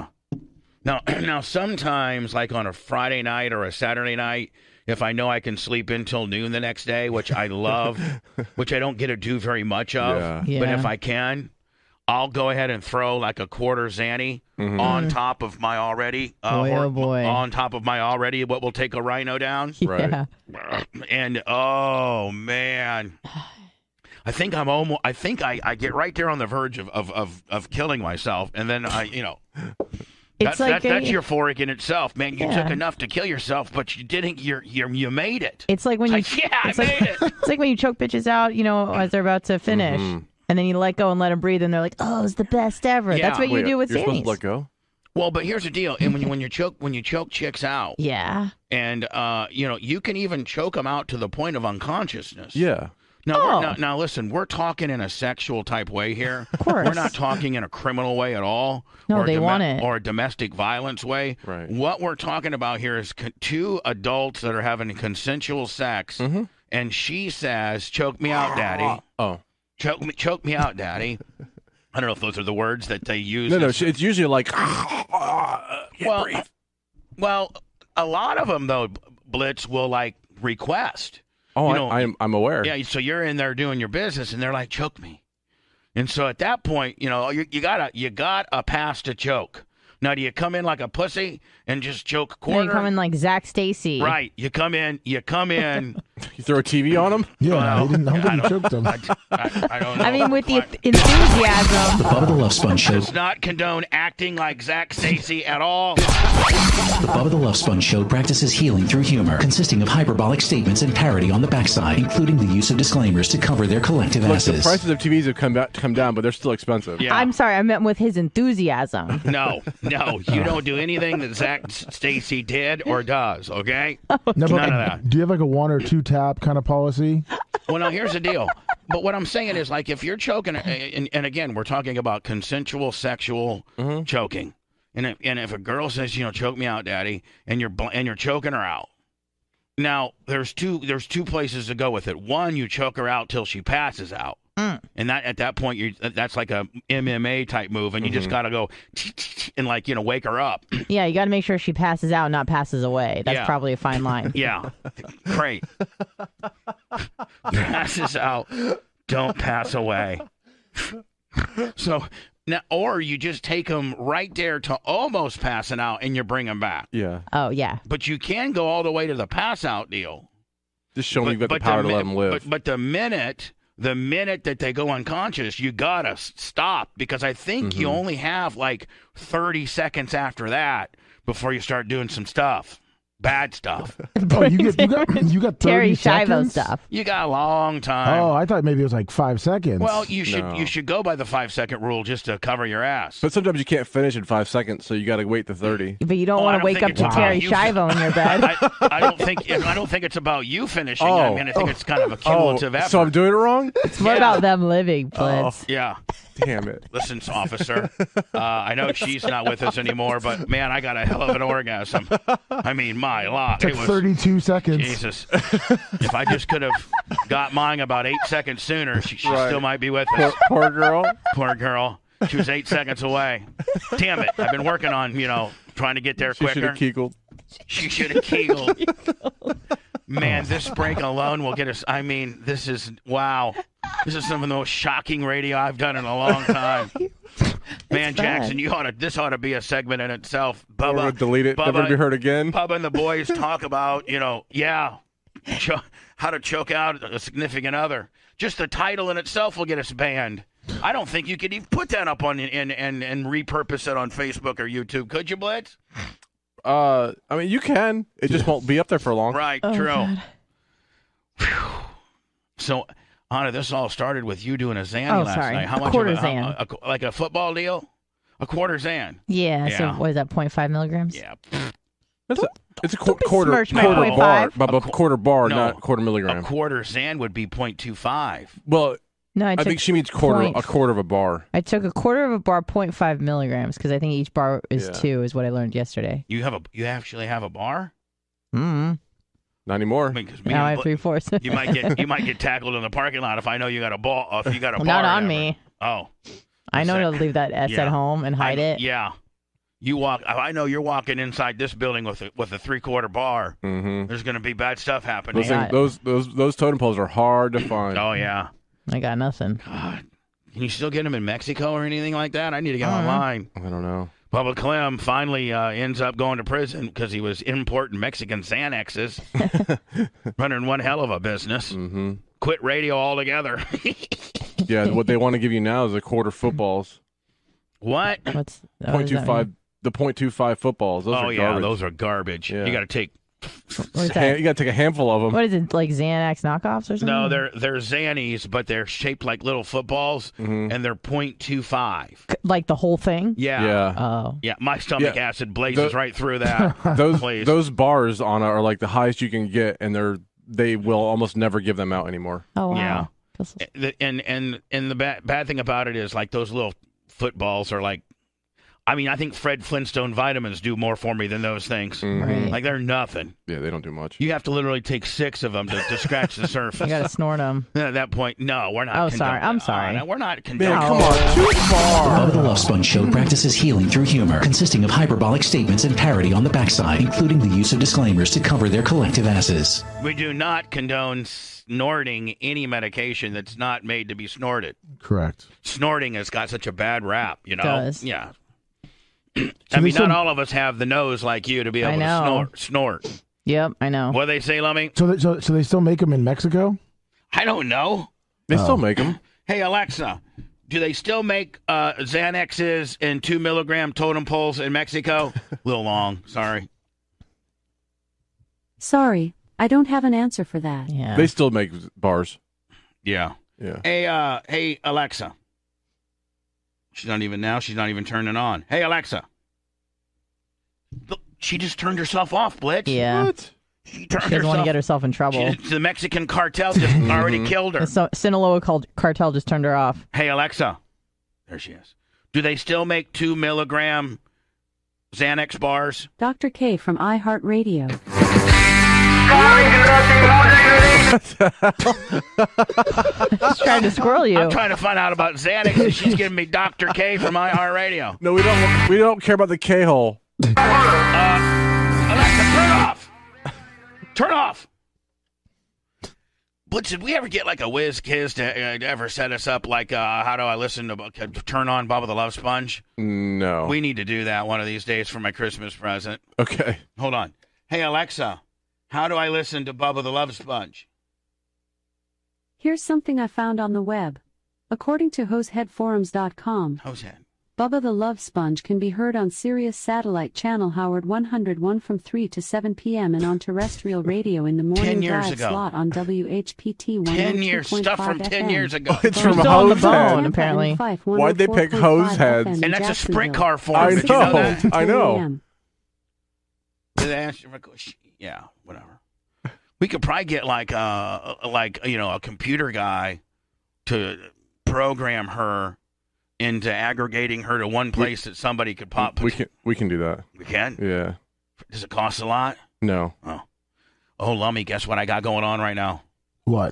Now sometimes, like on a Friday night or a Saturday night, if I know I can sleep until noon the next day, which I love, which I don't get to do very much of, but if I can, I'll go ahead and throw like a quarter Xanny on top of my already on top of my already what will take a rhino down. Yeah. And oh man, I think I get right there on the verge of killing myself, and then that's euphoric in itself, man. You took enough to kill yourself, but you didn't. You made it. It's like when I made it. It's like when you choke bitches out, as they're about to finish. And then you let go and let them breathe, and they're like, "Oh, it's the best ever." Yeah. That's what you do with Xannies. You're supposed to let go. Well, but here's the deal: and when you choke chicks out, and you can even choke them out to the point of unconsciousness. Yeah. Now listen, we're talking in a sexual type way here. Of course. We're not talking in a criminal way at all. No, they want it. Or a domestic violence way. Right. What we're talking about here is two adults that are having consensual sex, and she says, "Choke me out, Daddy." Oh. Choke me out, Daddy. I don't know if those are the words that they use. No, it's usually like, well, a lot of them, though, Blitz, will, like, request. Oh, I'm aware. Yeah, so you're in there doing your business, and they're like, choke me. And so at that point, you got a pass to choke. Now, do you come in like a pussy and just choke a quarter? No, you come in like Zach Stacy. Right. You come in. You throw a TV on him? Yeah, nobody choked him. I don't know. I mean, with the enthusiasm. The Bubba the Love Sponge Show. Does not condone acting like Zach Stacy at all. The Bubba the Love Sponge Show practices healing through humor, consisting of hyperbolic statements and parody on the backside, including the use of disclaimers to cover their collective asses. The prices of TVs have come down, but they're still expensive. Yeah. I'm sorry, I meant with his enthusiasm. No, you don't do anything that Zach Stacy did or does, okay? None of that. Do you have like a 1 or 2 tap kind of policy? Well, now, here's the deal. But what I'm saying is, like, if you're choking, and again, we're talking about consensual sexual choking. And if a girl says, choke me out, Daddy, and you're choking her out. Now, there's two places to go with it. One, you choke her out till she passes out. And that at that point, that's like a MMA type move, and you just got to go and wake her up. Yeah, you got to make sure she passes out, not passes away. That's probably a fine line. Yeah, great. Passes out, don't pass away. So now, or you just take them right there to almost passing out, and you bring them back. Yeah. Oh yeah. But you can go all the way to the pass out deal. Just show me you've got the power to let them live. But the minute that they go unconscious, you gotta stop, because I think you only have like 30 seconds after that before you start doing some stuff. Bad stuff. Oh, you got 30 Terry Schiavo seconds? stuff. You got a long time. Oh, I thought maybe it was like 5 seconds. Well, you should go by the 5-second rule just to cover your ass. But sometimes you can't finish in 5 seconds, so you got to wait the 30. But you don't want to wake up to Terry Schiavo in your bed. I don't think it's about you finishing. I mean, I think it's kind of a cumulative effort. So I'm doing it wrong? It's more about them living, Blitz. Yeah. Damn it. Listen, officer, I know she's not with us anymore, but man, I got a hell of an orgasm. I mean, my lot. It was 32 seconds. Jesus. If I just could have got mine about 8 seconds sooner, she still might be with us. Poor girl. Poor girl. She was 8 seconds away. Damn it. I've been working on, trying to get there She quicker. should have kegled. She should have kegled. Man, this break alone will get us. I mean, this is, wow. This is some of the most shocking radio I've done in a long time. Man, Jackson, this ought to be a segment in itself. Bubba, delete it. Never to be heard again. Bubba and the boys talk about, how to choke out a significant other. Just the title in itself will get us banned. I don't think you could even put that up on and repurpose it on Facebook or YouTube. Could you, Blitz? I mean, you can. It just won't be up there for long. Right, true. So, Anna, this all started with you doing a Zanny last night. How much quarter of Zan. like a football deal? A quarter Zan. Yeah. So what is that? 0.5 milligrams. Yeah. It's a quarter bar, quarter bar, not quarter milligram. A quarter Zan would be 0.25. Well, no, I think she means a quarter of a bar. I took a quarter of a bar, 0.5 milligrams, because I think each bar is 2, is what I learned yesterday. You actually have a bar? Mm-hmm. Not anymore. I mean, 'cause now I have 3/4. You might get tackled in the parking lot if I know you got a ball. If you got a bar, not on me. Oh, I know to leave that S at home and hide it. Yeah, you walk. I know you're walking inside this building with a 3/4 bar. Mm-hmm. There's going to be bad stuff happening. Those totem poles are hard to find. Oh yeah, I got nothing. God, can you still get them in Mexico or anything like that? I need to get online. I don't know. Bubba Clem finally ends up going to prison because he was importing Mexican Xanaxes, running one hell of a business. Mm-hmm. Quit radio altogether. Yeah, what they want to give you now is a quarter footballs. What? What's 0.25? The 0.25 footballs. Those are garbage. Those are garbage. Yeah. You got to take. What is that? You got to take a handful of them. What is it, like Xanax knockoffs or something? No, they're Xannies, but they're shaped like little footballs, and they're 0.25. Like the whole thing? Yeah. Yeah. Oh. Yeah, my stomach acid blazes right through that. Those bars on are like the highest you can get, and they will almost never give them out anymore. Oh wow. Yeah. And the bad thing about it is like those little footballs are like. I mean, I think Fred Flintstone vitamins do more for me than those things. Mm-hmm. Right. Like, they're nothing. Yeah, they don't do much. You have to literally take 6 of them to scratch the surface. You got to snort them. And at that point, no, we're not. Oh, sorry. I'm sorry. No, we're not condoning. Man, come on. Too far. Bubba the Love Sponge Show practices healing through humor, consisting of hyperbolic statements and parody on the backside, including the use of disclaimers to cover their collective asses. We do not condone snorting any medication that's not made to be snorted. Correct. Snorting has got such a bad rap, you know? It does. Yeah. I mean, not all of us have the nose like you to be able to snort. Yep, I know. What do they say, Lummy? So they still make them in Mexico? I don't know. They still make them. Hey, Alexa, do they still make Xanaxes and 2 milligram totem poles in Mexico? A little long, sorry. Sorry, I don't have an answer for that. Yeah. They still make bars. Yeah. Yeah. Hey, Alexa. She's not even turning on. Hey, Alexa. Look, she just turned herself off, Blitz. Yeah. What? She doesn't want to get herself in trouble. The Mexican cartel just already killed her. The Sinaloa cartel just turned her off. Hey, Alexa. There she is. Do they still make 2 milligram Xanax bars? Dr. K from iHeartRadio. She's trying to squirrel you. I'm trying to find out about Xanax, and she's giving me Dr. K from iHeartRadio. No, we don't care about the K-hole. Alexa, turn off. Turn off. Blitz, did we ever get like a whiz-kiz to ever set us up like how do I listen to turn on Bubba the Love Sponge? No. We need to do that one of these days for my Christmas present. Okay. Hold on. Hey, Alexa, how do I listen to Bubba the Love Sponge? Here's something I found on the web. According to hoseheadforums.com, Bubba the Love Sponge can be heard on Sirius Satellite Channel Howard 101 from 3 to 7 p.m. and on terrestrial radio in the morning drive slot on WHPT 102.5 stuff from 10 years ago. It's from Hosehead, apparently. Why'd they pick Hosehead? And that's a sprint car for him. Did you know that? I know. Did they ask you for yeah, whatever. We could probably get like a computer guy to program her into aggregating her to one place that somebody could pop. We can do that. We can? Yeah. Does it cost a lot? No. Oh, Lummy, guess what I got going on right now? What?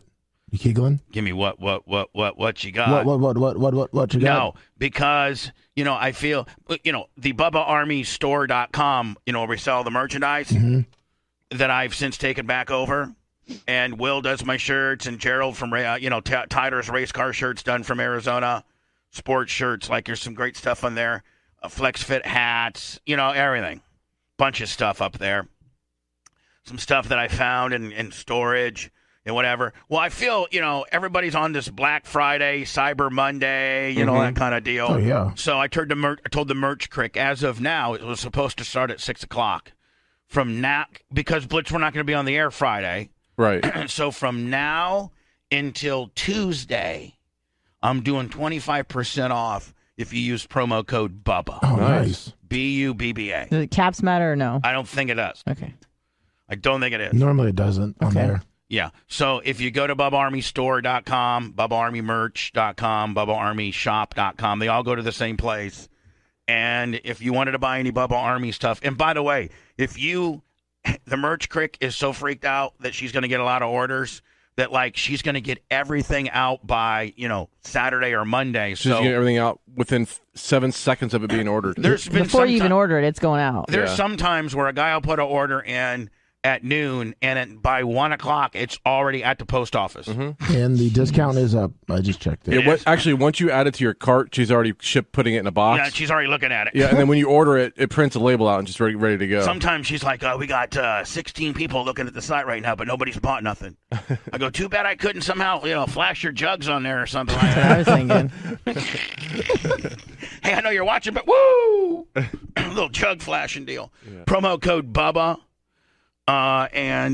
You giggling? Give me what you got? What you got? No, because, I feel, the BubbaArmyStore.com, where we sell the merchandise that I've since taken back over. And Will does my shirts, and Gerald from, Tyler's race car shirts done from Arizona. Sports shirts, like there's some great stuff on there. Flex Fit hats, everything. Bunch of stuff up there. Some stuff that I found in storage. And whatever. Well, I feel, everybody's on this Black Friday, Cyber Monday, that kind of deal. Oh, yeah. So I told the merch crick, as of now, it was supposed to start at 6 o'clock. From now, because Blitz, we're not going to be on the air Friday. Right. So from now until Tuesday, I'm doing 25% off if you use promo code BUBBA. Oh, nice. BUBBA. Does the caps matter or no? I don't think it does. Okay. I don't think it is. Normally it doesn't on there. Yeah. So if you go to BubbaArmyStore.com, BubbaArmyMerch.com, BubbaArmyShop.com, they all go to the same place. And if you wanted to buy any Bubba Army stuff, and by the way, the merch crick is so freaked out that she's going to get a lot of orders that, like, she's going to get everything out by, Saturday or Monday. She's getting everything out within 7 seconds of it being ordered. Before you even order it, it's going out. There's some times where a guy will put an order in at noon, and by 1 o'clock, it's already at the post office. And the discount is up. I just checked it. Yeah, actually, once you add it to your cart, she's already putting it in a box. Yeah, she's already looking at it. Yeah, and then when you order it, it prints a label out and just ready to go. Sometimes she's like, we got 16 people looking at the site right now, but nobody's bought nothing. I go, too bad I couldn't somehow, flash your jugs on there or something like that. I was thinking. Hey, I know you're watching, but woo! Little jug flashing deal. Yeah. Promo code BUBBA. And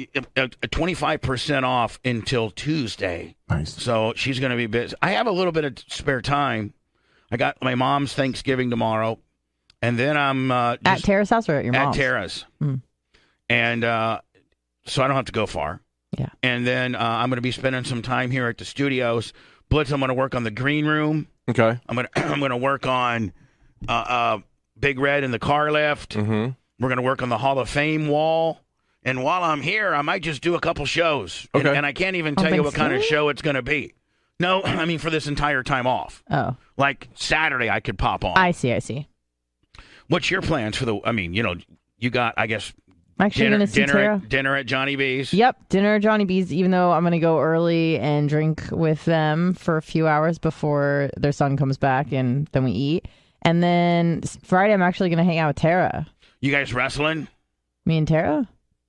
25% off until Tuesday. Nice. So she's going to be busy. I have a little bit of spare time. I got my mom's Thanksgiving tomorrow, and then I'm at Tara's house or at your mom's? At Tara's. And so I don't have to go far. Yeah. And then I'm going to be spending some time here at the studios. Blitz, I'm going to work on the green room. Okay. I'm going to work on Big Red and the car lift. Mm-hmm. We're going to work on the Hall of Fame wall. And while I'm here, I might just do a couple shows. Okay. And I can't even tell you what kind of show it's going to be. No, I mean for this entire time off. Oh. Like Saturday I could pop on. I see. What's your plans for you got, I guess, I'm actually going to see Tara. Dinner at Johnny B's? Yep, dinner at Johnny B's, even though I'm going to go early and drink with them for a few hours before their son comes back, and then we eat. And then Friday I'm actually going to hang out with Tara. You guys wrestling? Me and Tara?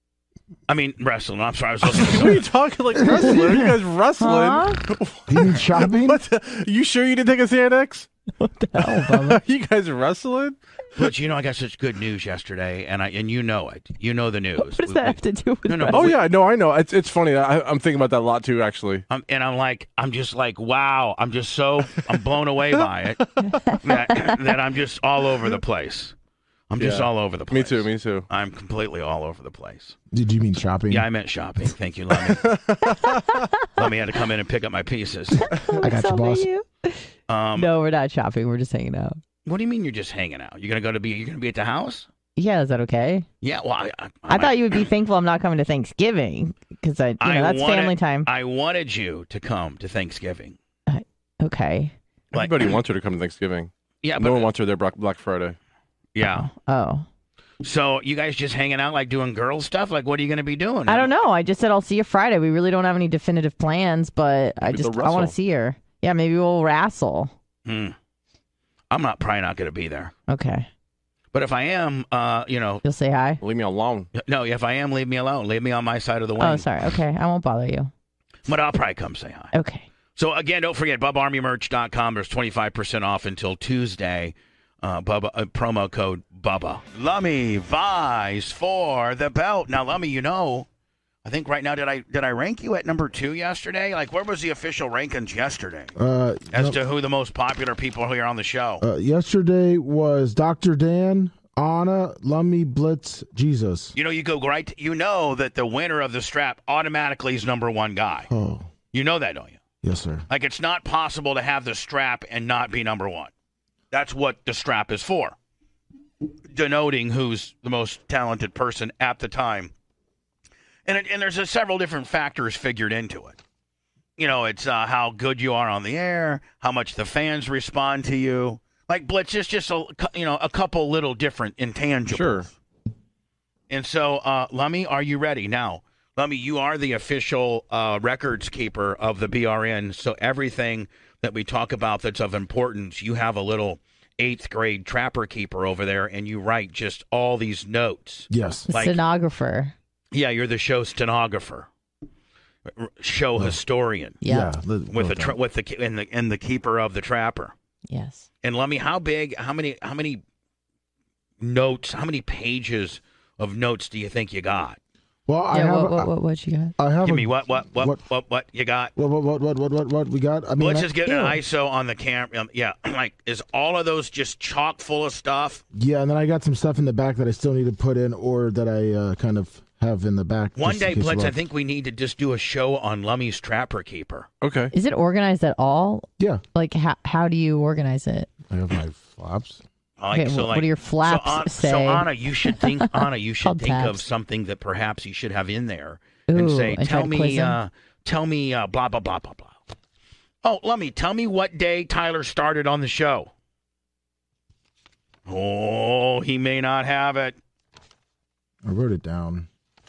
I mean, wrestling. I'm sorry. I was listening. What are you talking like wrestling? Are you guys wrestling? You mean shopping? You sure you didn't take a Xanax? What the hell, Bubba? You guys wrestling? But I got such good news yesterday, and you know it. You know the news. What does that have to do with no, Oh, yeah. No, I know. It's funny. I'm thinking about that a lot, too, actually. I'm just like, wow. I'm blown away by it that I'm just all over the place. I'm just all over the place. Me too. I'm completely all over the place. Did you mean shopping? Yeah, I meant shopping. Thank you, Lummy. Lummy had to come in and pick up my pieces. I got you, boss. No, we're not shopping. We're just hanging out. What do you mean you're just hanging out? You're gonna be at the house? Yeah, is that okay? Yeah. Well, I thought you would be thankful I'm not coming to Thanksgiving because that's family time. I wanted you to come to Thanksgiving. Okay. Everybody wants her to come to Thanksgiving. Yeah, no one wants her there Black Friday. Yeah. Oh. So you guys just hanging out, like doing girl stuff? Like, what are you going to be doing? I don't know. I just said I'll see you Friday. We really don't have any definitive plans, but I want to see her. Yeah, maybe we'll wrestle. I'm probably not going to be there. Okay. But if I am, you'll say hi. Leave me alone. No, if I am, leave me alone. Leave me on my side of the wing. Oh, sorry. Okay, I won't bother you. But I'll probably come say hi. Okay. So again, don't forget BubbaArmyMerch.com. There's 25% off until Tuesday. Promo code Bubba. Lummy vies for the belt. Now, Lummy, I think right now, did I rank you at number 2 yesterday? Like, where was the official rankings yesterday? As to who the most popular people here on the show? Yesterday was Dr. Dan, Anna, Lummy, Blitz, Jesus. You go right. You know that the winner of the strap automatically is number 1 guy. Oh. You know that, don't you? Yes, sir. Like, it's not possible to have the strap and not be number 1. That's what the strap is for, denoting who's the most talented person at the time. And there's several different factors figured into it. it's how good you are on the air, how much the fans respond to you. Like Blitz, it's just a couple little different intangibles. Sure. And so, Lummy, are you ready now? Lummy, you are the official records keeper of the BRN, so everything that we talk about that's of importance, you have a little 8th grade trapper keeper over there, and you write just all these notes. Yes. Stenographer. Yeah, you're the show stenographer, show historian. Yeah. With the keeper of the trapper. Yes. And Lummy, how many notes, how many pages of notes do you think you got? Well, I have. What you got? I have. Give me what you got? What we got? I mean, let's just get an ISO on the camera. Yeah, like is all of those just chock full of stuff? Yeah, and then I got some stuff in the back that I still need to put in, or that I kind of have in the back. One day, Blitz, I think we need to just do a show on Lummy's Trapper Keeper. Okay. Is it organized at all? Yeah. Like how do you organize it? I have my flaps. Okay, what do your flaps say? So Anna, you should think. Think tabs. of something that perhaps you should have in there, Ooh, and say, and "Tell try to quiz me, him? blah blah blah blah blah." Oh, Lummy, tell me what day Tyler started on the show. Oh, he may not have it. I wrote it down.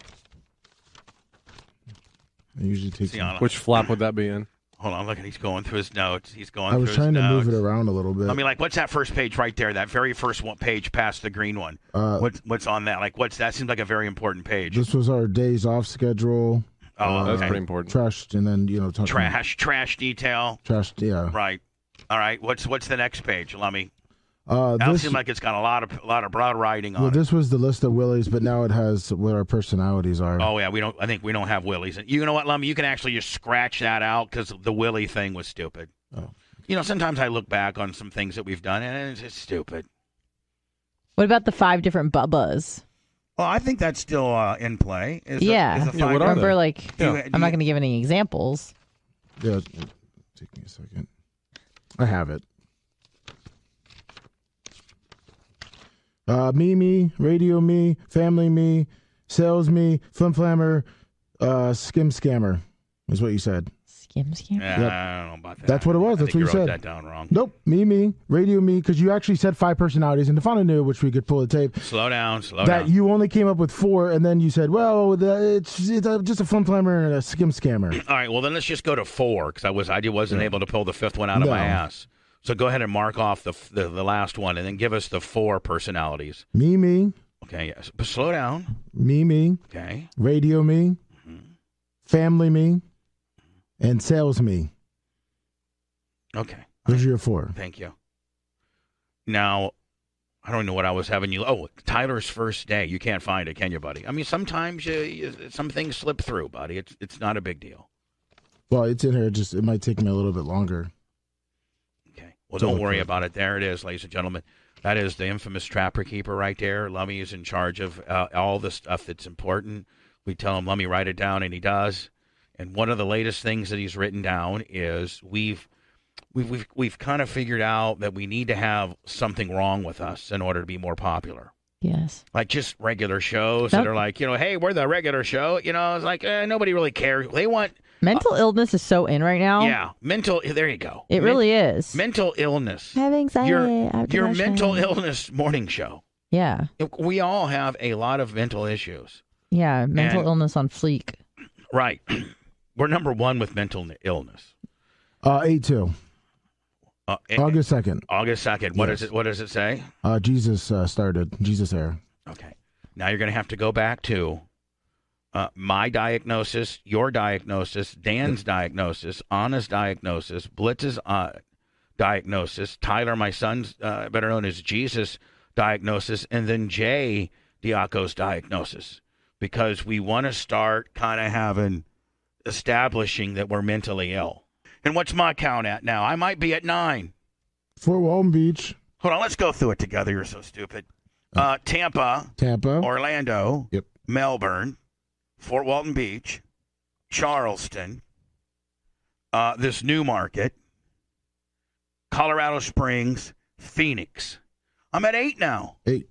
I usually take. Which flap would that be in? Hold on, look, he's going through his notes. I was trying to move it around a little bit. I mean, like, what's that first page right there? That very first page past the green one. What's on that? Like, what's that? Seems like a very important page. This was our days off schedule. Oh, that's pretty important. Trash, and then trash detail. Trash, yeah. Right. All right. What's the next page, Lummy? This seems like it's got a lot of broad writing on well, it. this was the list of Willies, but now it has what our personalities are. Oh yeah, I think we don't have Willies. And you know what, Lummy? You can actually just scratch that out because the Willie thing was stupid. Oh. Sometimes I look back on some things that we've done and it's just stupid. What about the 5 different Bubbas? Well, I think that's still in play. Remember, like, I'm not going to give any examples. Yeah, take me a second. I have it. Me, radio me, family me, sales me, flim flammer, skim scammer is what you said. Skim scammer? Yeah, yep. I don't know about that. That's what it was. That's what you said. wrote that down wrong. Nope. Me, radio me, because you actually said 5 personalities, and Defana knew, which we could pull the tape. Slow down. That you only came up with 4, and then you said, well, it's just a flim flammer and a skim scammer. All right, well, then let's just go to 4, because I wasn't able to pull the 5th one out of my ass. So go ahead and mark off the last one, and then give us the 4 personalities. Me. Okay, yes. But slow down. Me. Okay. Radio me. Mm-hmm. Family me. And sales me. Okay. Those are your 4. Thank you. Now, I don't know what I was having you. Oh, Tyler's first day. You can't find it, can you, buddy? I mean, sometimes some things slip through, buddy. It's not a big deal. Well, it's in here. It might take me a little bit longer. Well, don't worry about it. There it is, ladies and gentlemen. That is the infamous Trapper Keeper right there. Lummy is in charge of all the stuff that's important. We tell him, Lummy, write it down, and he does. And one of the latest things that he's written down is we've kind of figured out that we need to have something wrong with us in order to be more popular. Yes. Like just regular shows that are like, hey, we're the regular show. It's like nobody really cares. They want... Mental illness is so in right now. Yeah, there you go. It really is. Mental illness. I have anxiety. Your mental illness morning show. Yeah. We all have a lot of mental issues. Yeah, mental illness on fleek. Right. We're number 1 with mental illness. 8-2. August 2nd. August 2nd. What does it say? Jesus started. Jesus era. Okay. Now you're going to have to go back to my diagnosis, your diagnosis, Dan's diagnosis, Anna's diagnosis, Blitz's diagnosis, Tyler, my son's, better known as Jesus, diagnosis, and then Jay Diaco's diagnosis. Because we want to start kind of establishing that we're mentally ill. And what's my count at now? I might be at 9. Fort Walton Beach. Hold on, let's go through it together. You're so stupid. Tampa. Orlando. Yep. Melbourne. Fort Walton Beach, Charleston, this new market, Colorado Springs, Phoenix. I'm at 8 now. 8.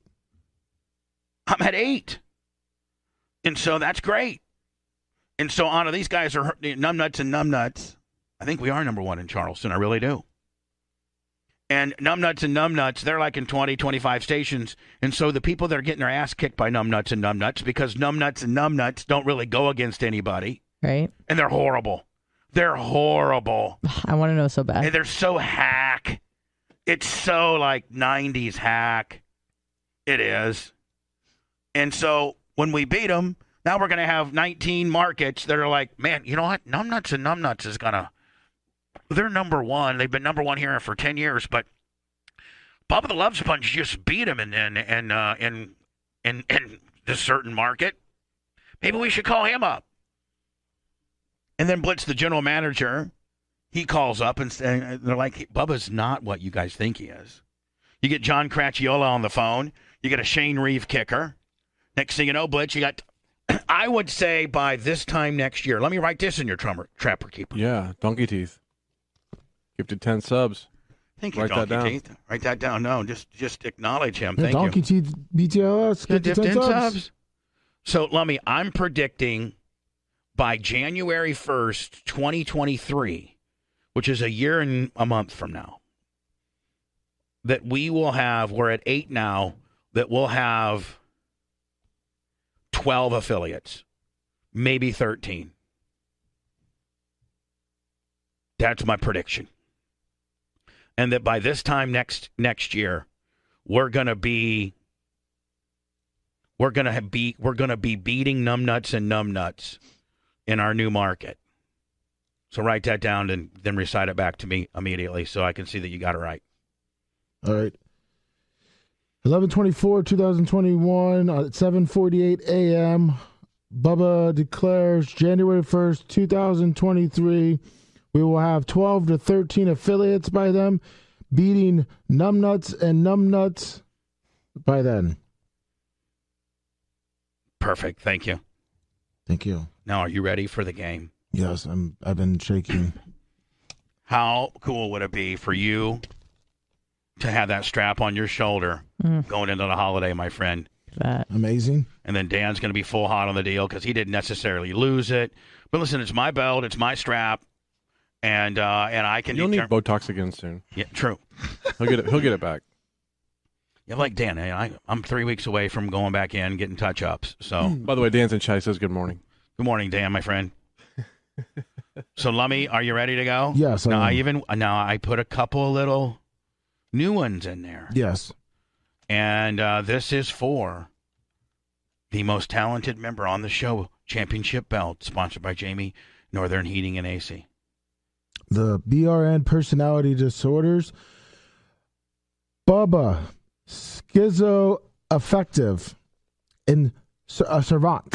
I'm at 8. And so that's great. And so, Anna, these guys are numbnuts and numbnuts. I think we are number one in Charleston. I really do. And Numbnuts and Numbnuts, they're like in 20, 25 stations. And so the people that are getting their ass kicked by Numbnuts and Numbnuts, because Numbnuts and Numbnuts don't really go against anybody. Right. And they're horrible. They're horrible. I want to know so bad. And they're so hack. It's so like 90s hack. It is. And so when we beat them, now we're going to have 19 markets that are like, man, you know what? Numbnuts and Numbnuts is going to, they're number one. They've been number one here for 10 years, but Bubba the Love Sponge just beat him in this certain market. Maybe we should call him up. And then Blitz, the general manager, he calls up and they're like, Bubba's not what you guys think he is. You get John Cracciola on the phone. You get a Shane Reeve kicker. Next thing you know, Blitz, you got, I would say by this time next year, let me write this in your Trapper Keeper. Yeah, Donkey Teeth. Gifted 10 subs. Thank you, Donkey Teeth. Write that down. No, just acknowledge him. Yeah, Thank Donkey you. Teeth, BTLS, get the 10 subs. So, Lummy, I'm predicting by January 1st, 2023, which is a year and a month from now, that we will have, we're at 8 now, that we'll have 12 affiliates, maybe 13. That's my prediction. And that by this time next year, we're gonna be beating Numbnuts and Numbnuts in our new market. So write that down and then recite it back to me immediately so I can see that you got it right. All right. 11/24/2021 at 7:48 a.m. Bubba declares January 1st, 2023. We will have 12 to 13 affiliates by then, beating Numbnuts and Numbnuts by then. Perfect. Thank you. Thank you. Now, are you ready for the game? Yes, I've been shaking. How cool would it be for you to have that strap on your shoulder going into the holiday, my friend? Amazing. And then Dan's going to be full hot on the deal because he didn't necessarily lose it. But listen, it's my belt, it's my strap, and I can. You'll need Botox again soon. Yeah, true. He'll get it back. Yeah, like Dan, I'm 3 weeks away from going back in, getting touch-ups. So, by the way, Dan's in chat. He says good morning. Good morning, Dan, my friend. So, Lummy, are you ready to go? Yes. I put a couple of little new ones in there. Yes. And this is for the most talented member on the show, Championship Belt, sponsored by Jamie Northern Heating and AC. The BRN personality disorders. Bubba, schizoaffective, and Servant.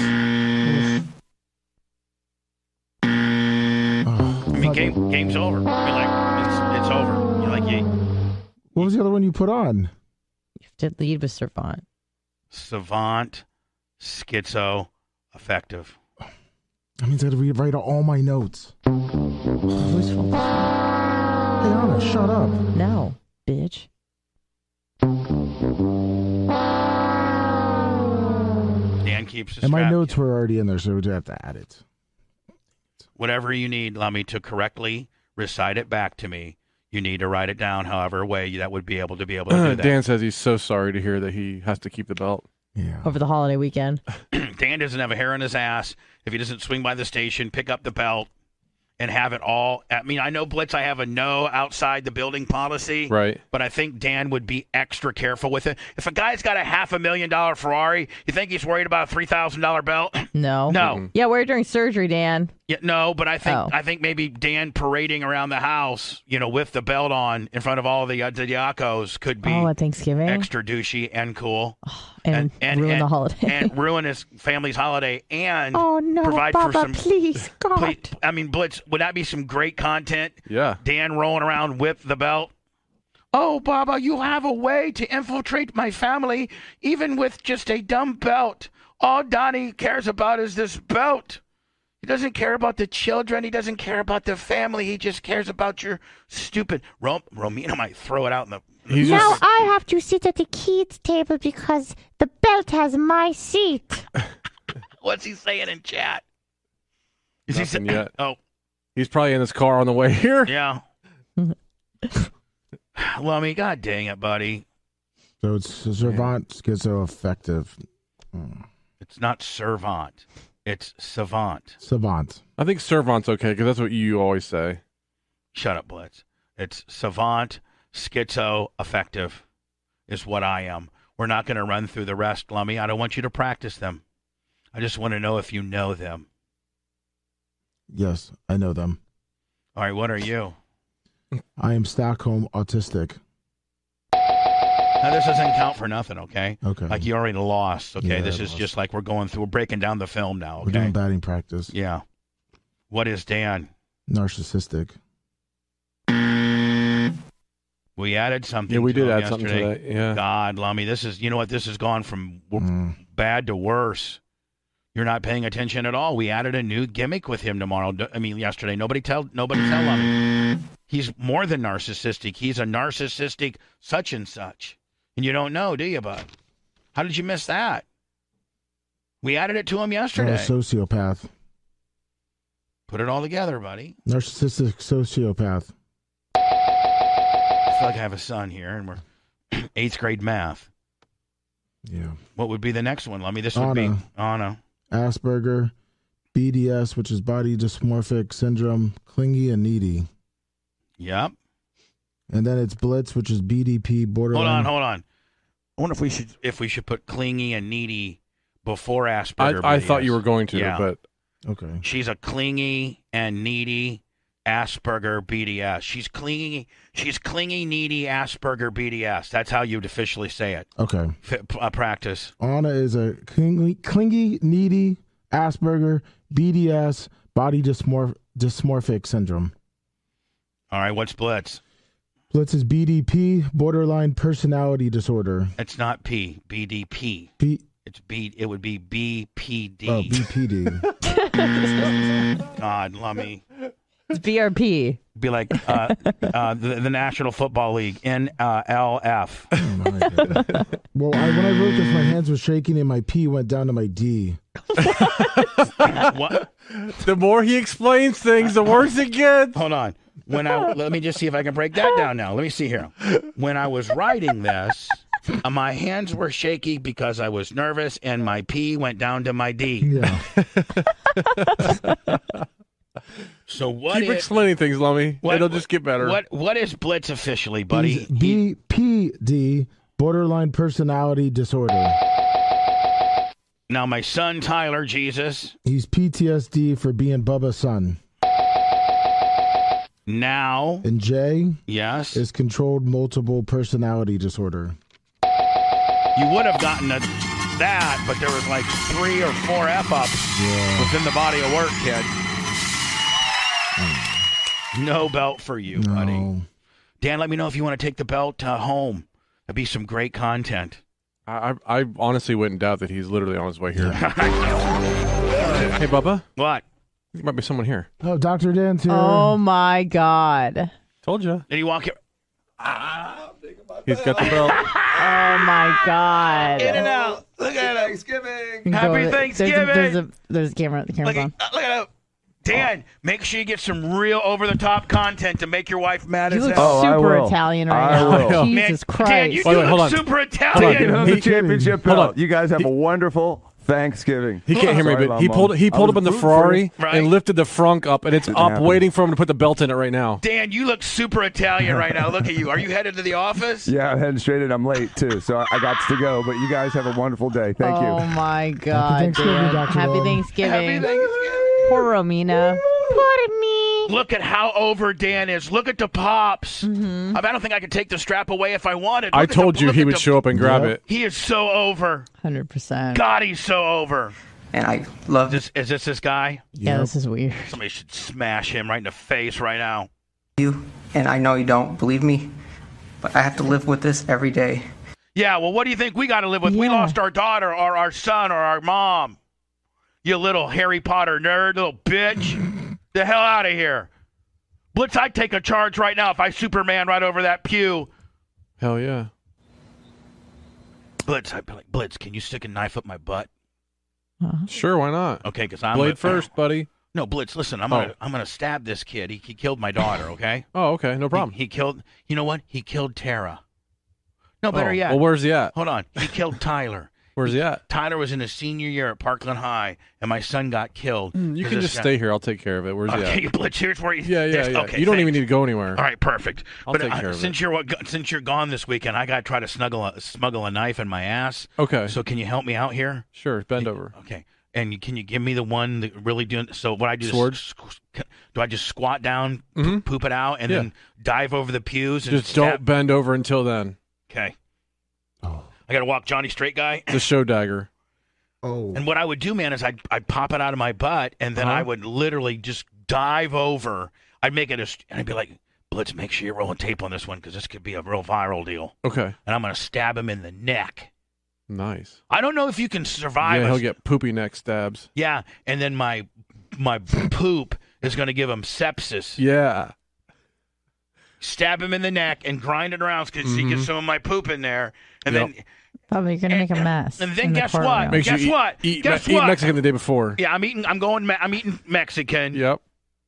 Game's over. It's over. What was the other one you put on? You have to lead with Servant. Savant, schizo, affective. That means I got to rewrite all my notes. Hey, Anna, shut up. No, bitch. Dan keeps and my notes were already in there, so we'd have to add it. Whatever you need, Lummy, to correctly recite it back to me, you need to write it down however way that would be able to do that. Dan says he's so sorry to hear that he has to keep the belt. Yeah. Over the holiday weekend. Dan doesn't have a hair on his ass if he doesn't swing by the station, pick up the belt, and have it all. I mean, I know, Blitz, I have a no outside the building policy. Right. But I think Dan would be extra careful with it. If a guy's got a $500,000 Ferrari, you think he's worried about a $3,000 belt? No. No. Mm-hmm. Yeah, wear it during surgery, Dan. Yeah, no, but I think maybe Dan parading around the house, with the belt on in front of all the Diacos could be at Thanksgiving extra douchey and cool, and ruin the holiday, and ruin his family's holiday, and provide for some. Please, God. Please, I mean, Blitz, would that be some great content? Yeah, Dan rolling around with the belt. Oh, Baba, you have a way to infiltrate my family, even with just a dumb belt. All Donnie cares about is this belt. He doesn't care about the children. He doesn't care about the family. He just cares about your stupid... Romina might throw it out in the... Now I have to sit at the kids' table because the belt has my seat. What's he saying in chat? Nothing yet. Oh, He's probably in his car on the way here. Yeah. Lummy, god dang it, buddy. So it's Servant Schizoaffective. It's not servant. It's savant. Savant. I think servant's okay because that's what you always say. Shut up, Blitz. It's savant, schizoaffective is what I am. We're not going to run through the rest, Lummy. I don't want you to practice them. I just want to know if you know them. Yes, I know them. All right, what are you? I am Stockholm Autistic. Now, this doesn't count for nothing, okay? Okay. Like you already lost, okay? Yeah, This I is lost. just like we're breaking down the film now, We're okay? doing batting practice. Yeah. What is Dan? Narcissistic. We added something. Yeah, we to did him add something to yesterday. that. Yeah. God, Lummy, this is, you know what? This has gone from bad to worse. You're not paying attention at all. We added a new gimmick with him yesterday. Nobody tell Lummy. He's more than narcissistic. He's a narcissistic such and such. And you don't know, do you, bud? How did you miss that? We added it to him yesterday. Sociopath. Put it all together, buddy. Narcissistic sociopath. I feel like I have a son here, and we're 8th grade math. Yeah. What would be the next one, Lummy? This would be Anna. Asperger, BDS, which is body dysmorphic syndrome, clingy and needy. Yep. And then it's Blitz, which is BDP, borderline. Hold on. I wonder if we should put clingy and needy before Asperger. I thought you were going to, Yeah. but okay. She's a clingy and needy Asperger BDS. She's clingy, needy Asperger BDS. That's how you'd officially say it. Okay. Practice. Anna is a clingy, needy, Asperger, BDS, body dysmorphic syndrome. All right, what's Blitz? Blitz is BDP, borderline personality disorder. It's not P. BDP. It's B. It would be BPD. Oh, BPD. God, Lummy. It's BRP. Be like the National Football League, NLF. Well, when I wrote this, my hands were shaking and my P went down to my D. What? The more he explains things, the worse it gets. Hold on. Let me just see if I can break that down now. Let me see here. When I was writing this, my hands were shaky because I was nervous, and my P went down to my D. Yeah. So what? Keep explaining things, Lummy. It'll just get better. What is Blitz officially, buddy? He's BPD, borderline personality disorder. Now my son Tyler, Jesus. He's PTSD for being Bubba's son. Now. And Jay. Yes. Is controlled multiple personality disorder. You would have gotten that, but there was like 3 or 4 F-ups within the body of work, kid. No belt for you, buddy. Dan, let me know if you want to take the belt home. That'd be some great content. I honestly wouldn't doubt that he's literally on his way here. Hey, Bubba. What? There might be someone here. Oh, Dr. Dan's here. Oh, my God. Told you. Did he walk here? He's got the belt. Oh, my God. In and out. Look at it. Thanksgiving. Happy Thanksgiving. There's a camera. The camera's on. Look at it. Dan, make sure you get some real over-the-top content to make your wife mad You as look hell. super Italian right now. Jesus Christ. Dan, you do look super Italian. Give him the championship Hold belt. on. You guys have a wonderful Thanksgiving. He can't hear me, but he pulled up in the Ferrari and lifted the frunk up, and it's up waiting for him to put the belt in it right now. Dan, you look super Italian right now. Look at you. Are you headed to the office? Yeah, I'm heading straight in. I'm late, too, so I got to go. But you guys have a wonderful day. Thank you. Oh, my God, Thanksgiving, Dan. Dr. Happy Dan. Thanksgiving. Happy Thanksgiving. Poor Romina. Poor me. Look at how over Dan is. Look at the pops. I don't think I could take the strap away if I wanted. I told you he would show up and grab it. He is so over. 100%. God, he's so over. And I love this. Is this guy? Yeah, this is weird. Somebody should smash him right in the face right now. you, and I know you don't believe me, but I have to live with this every day. Yeah, well, what do you think we got to live with? We lost our daughter or our son or our mom. You little Harry Potter nerd, little bitch. The hell out of here. Blitz, I'd take a charge right now if I Superman right over that pew. Hell yeah. Blitz, I'd be like, Blitz, can you stick a knife up my butt? Sure, why not? Okay, because I'm Blade first, buddy. No, Blitz, listen, I'm gonna stab this kid. He killed my daughter, okay? Oh, okay, no problem. He killed, you know what? He killed Tara. No, better yet. Well, where's he at? Hold on. He killed Tyler. Where's he at? Tyler was in his senior year at Parkland High, and my son got killed. You can just stay here. I'll take care of it. Where's he at? Okay, Blitz, here's where Yeah. Okay, you don't even need to go anywhere. All right, perfect. I'll take care of it. Since you're gone this weekend, I got to try to smuggle a knife in my ass. Okay. So can you help me out here? Sure. Bend over. Okay. And can you give me the one that really doing? So what I do Sword? is, do I just squat down, poop it out, and then dive over the pews? And Just don't bend over until then. Okay. Oh. I got to walk Johnny Straight Guy. The show dagger. Oh. And what I would do, man, is I'd pop it out of my butt, and then I would literally just dive over. I'd make it and I'd be like, Blitz, make sure you're rolling tape on this one because this could be a real viral deal. Okay. And I'm going to stab him in the neck. Nice. I don't know if you can survive. Yeah, he'll get poopy neck stabs. Yeah, and then my poop is going to give him sepsis. Yeah. Stab him in the neck and grind it around because he gets some of my poop in there. And then Probably you're gonna make a mess. And then guess what? Guess what? Eat Mexican the day before. Yeah, I'm eating Mexican. Yep.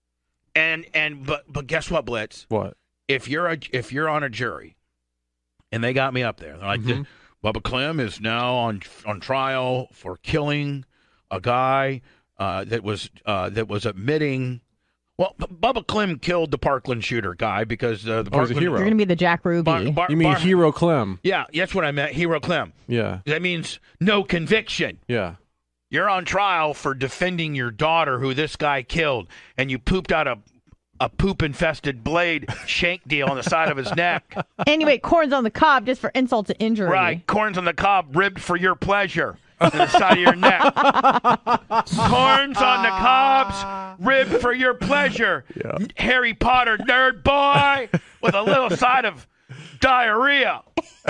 But guess what, Blitz? What? If you're on a jury, and they got me up there, they're like, Bubba Clem is now on trial for killing a guy that was admitting. Well, Bubba Clem killed the Parkland shooter guy because the Parkland. He's a hero. You're going to be the Jack Ruby. You mean Hero Clem? Yeah, that's what I meant. Hero Clem. Yeah. That means no conviction. Yeah. You're on trial for defending your daughter who this guy killed, and you pooped out a poop-infested blade shank deal on the side of his neck. Anyway, corn's on the cob just for insult to injury. Right. Corn's on the cob, ribbed for your pleasure. To the side of your neck. Corns on the cobs, ribbed for your pleasure. Yeah. Harry Potter nerd boy with a little side of diarrhea.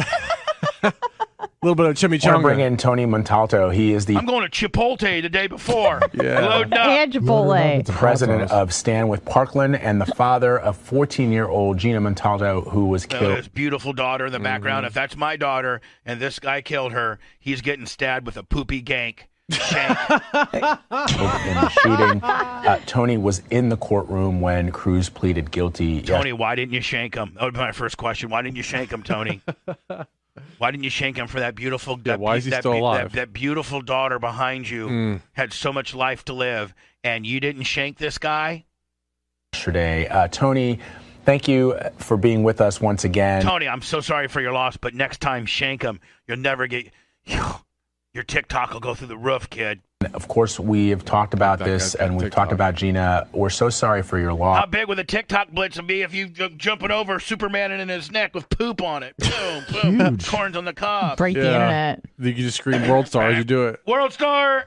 A little bit of chimichanga. I want to bring in Tony Montalto. He is the I'm going to Chipotle the day before. Loading up. And Chipotle. President of Stand With Parkland and the father of 14-year-old Gina Montalto, who was killed. His beautiful daughter in the background. If that's my daughter and this guy killed her, he's getting stabbed with a poopy gank. Shank. In the shooting. Tony was in the courtroom when Cruz pleaded guilty. Tony, why didn't you shank him? That would be my first question. Why didn't you shank him, Tony? Why didn't you shank him for that beautiful? Why is he still alive? That beautiful daughter behind you had so much life to live, and you didn't shank this guy. Yesterday, Tony, thank you for being with us once again. Tony, I'm so sorry for your loss, but next time shank him. You'll never get. Your TikTok will go through the roof, kid. Of course, we have talked about this, and we've talked about Gina. We're so sorry for your loss. How big would a TikTok blitz be if you jumping over Superman in his neck with poop on it? Boom, boom. Huge. Corns on the cob. Break the internet. You can just scream World Star as you do it. World Star.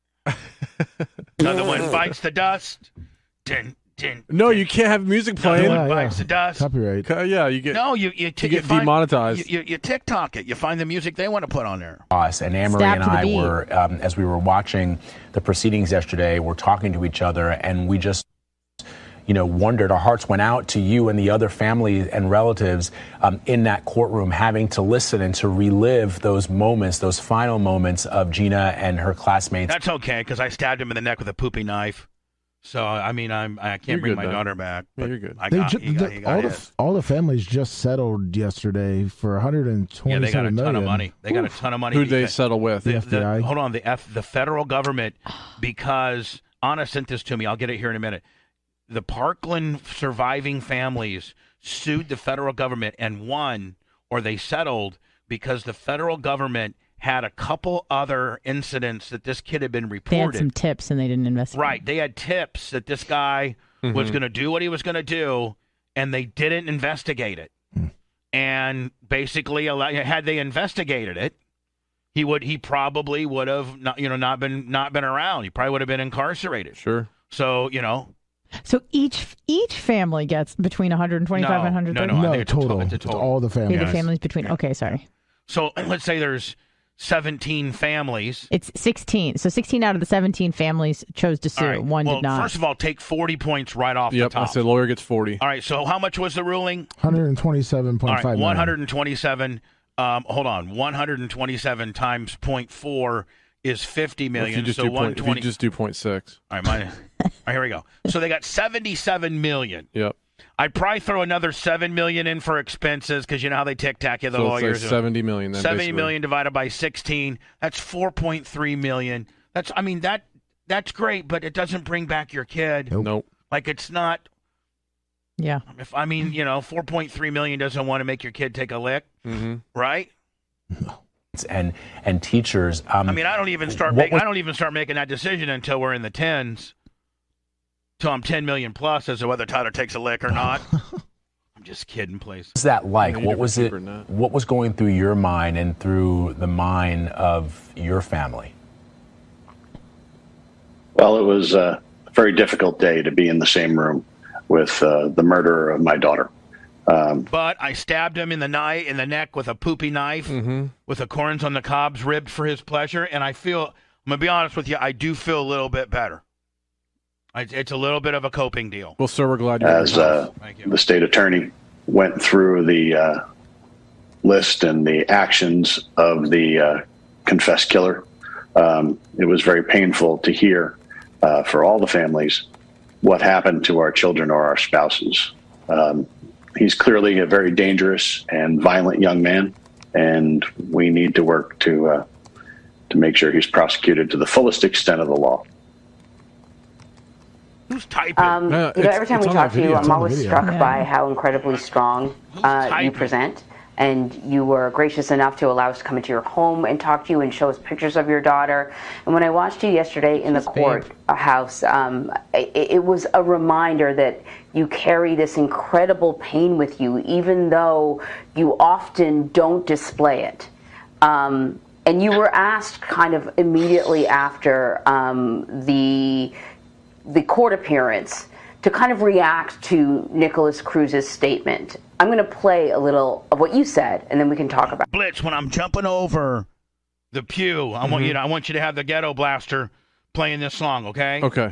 Another one bites the dust. Din, din. No, you can't have music playing. Another one bites the dust. Copyright. Yeah, you get. No, you get demonetized. You TikTok it. You find the music they want to put on there. Us and Anne-Marie and I were, as we were watching the proceedings yesterday, we're talking to each other, and we just, wondered. Our hearts went out to you and the other families and relatives in that courtroom, having to listen and to relive those moments, those final moments of Gina and her classmates. That's okay, because I stabbed him in the neck with a poopy knife. So I mean, I can't bring my daughter back. Yeah, you're good. All the families just settled yesterday for $127 million. Yeah, they got a ton of money. They got a ton of money. Who'd they settle with? The FBI. Hold on, the federal government, because Anna sent this to me. I'll get it here in a minute. The Parkland surviving families sued the federal government and won, or they settled, because the federal government had a couple other incidents that this kid had been reported. They had some tips and they didn't investigate. Right. They had tips that this guy was going to do what he was going to do, and they didn't investigate it. And basically, had they investigated it, he probably would have not been around. He probably would have been incarcerated. Sure. So So each family gets between 125 and 130. No, No, total. It's all the families. The families between. Okay, sorry. So let's say there's 17 families. It's 16. So 16 out of the 17 families chose to sue. Right. One did not. First of all, take 40 points right off the Yep, top. I said lawyer gets 40. All right, so how much was the ruling? 127.5 All right, million. 127. Hold on. 127 times 0.4 is 50 million. If you just so do 120. if you just do 0.6. All right, all right, here we go. So they got 77 million. Yep. I'd probably throw another 7 million in for expenses because you know how they tic-tac you, the So lawyers. it's like 70 million then. 70 basically. million divided by 16. That's 4.3 million. That's great, but it doesn't bring back your kid. Nope. Like it's not. Yeah. 4.3 million doesn't want to make your kid take a lick, right? And teachers. I don't even start making that decision until we're in the tens. Till I'm 10 million plus as to whether Tyler takes a lick or not. I'm just kidding, please. What was that like? What was it? What was going through your mind and through the mind of your family? Well, it was a very difficult day to be in the same room with the murderer of my daughter. But I stabbed him in the neck with a poopy knife with the corns on the cob's ribbed for his pleasure, and I'm going to be honest with you, I do feel a little bit better. It's a little bit of a coping deal. Well, sir, we're glad you're As the state attorney went through the list and the actions of the confessed killer, it was very painful to hear for all the families what happened to our children or our spouses. He's clearly a very dangerous and violent young man, and we need to work to make sure he's prosecuted to the fullest extent of the law. Who's typing? Every time we talk to you, I'm always struck by how incredibly strong you present. And you were gracious enough to allow us to come into your home and talk to you and show us pictures of your daughter. And when I watched you yesterday in the courthouse, it was a reminder that you carry this incredible pain with you, even though you often don't display it. And you were asked kind of immediately after the court appearance to kind of react to Nicholas Cruz's statement. I'm going to play a little of what you said, and then we can talk about it. Blitz, when I'm jumping over the pew, I want you to have the ghetto blaster playing this song, okay? Okay.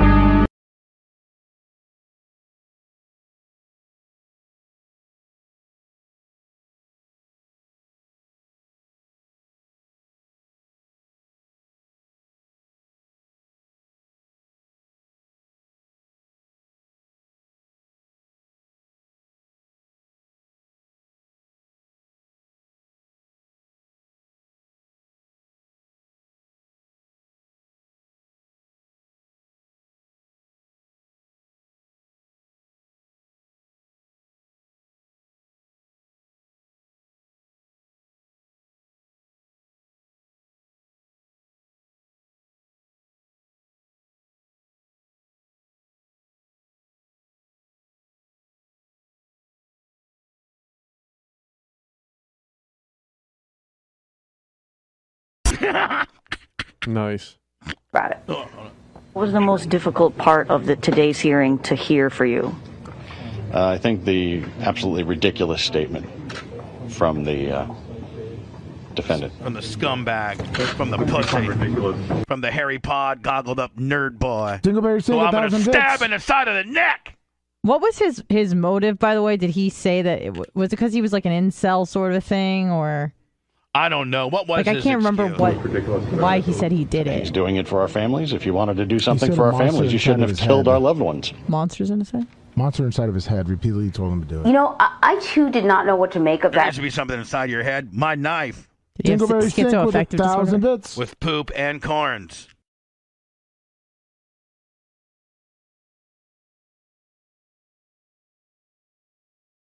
Nice. About it. What was the most difficult part of today's hearing to hear for you? I think the absolutely ridiculous statement from the defendant. From the scumbag, from the pussy, from the Harry Pod goggled up nerd boy. Dingleberry who I'm going to stab in the side of the neck. What was his motive, by the way? Did he say that was it because he was like an incel sort of thing, or? I don't know. What was I can't remember why he said he did it. He's doing it for our families. If you wanted to do something for our families, you shouldn't have killed our loved ones. Monsters in his head? Monster inside of his head repeatedly told him to do it. You know, I too did not know what to make of There that. has to be something inside your head. My knife. Dingleberry Sink with 1,000 bits. With poop and corns.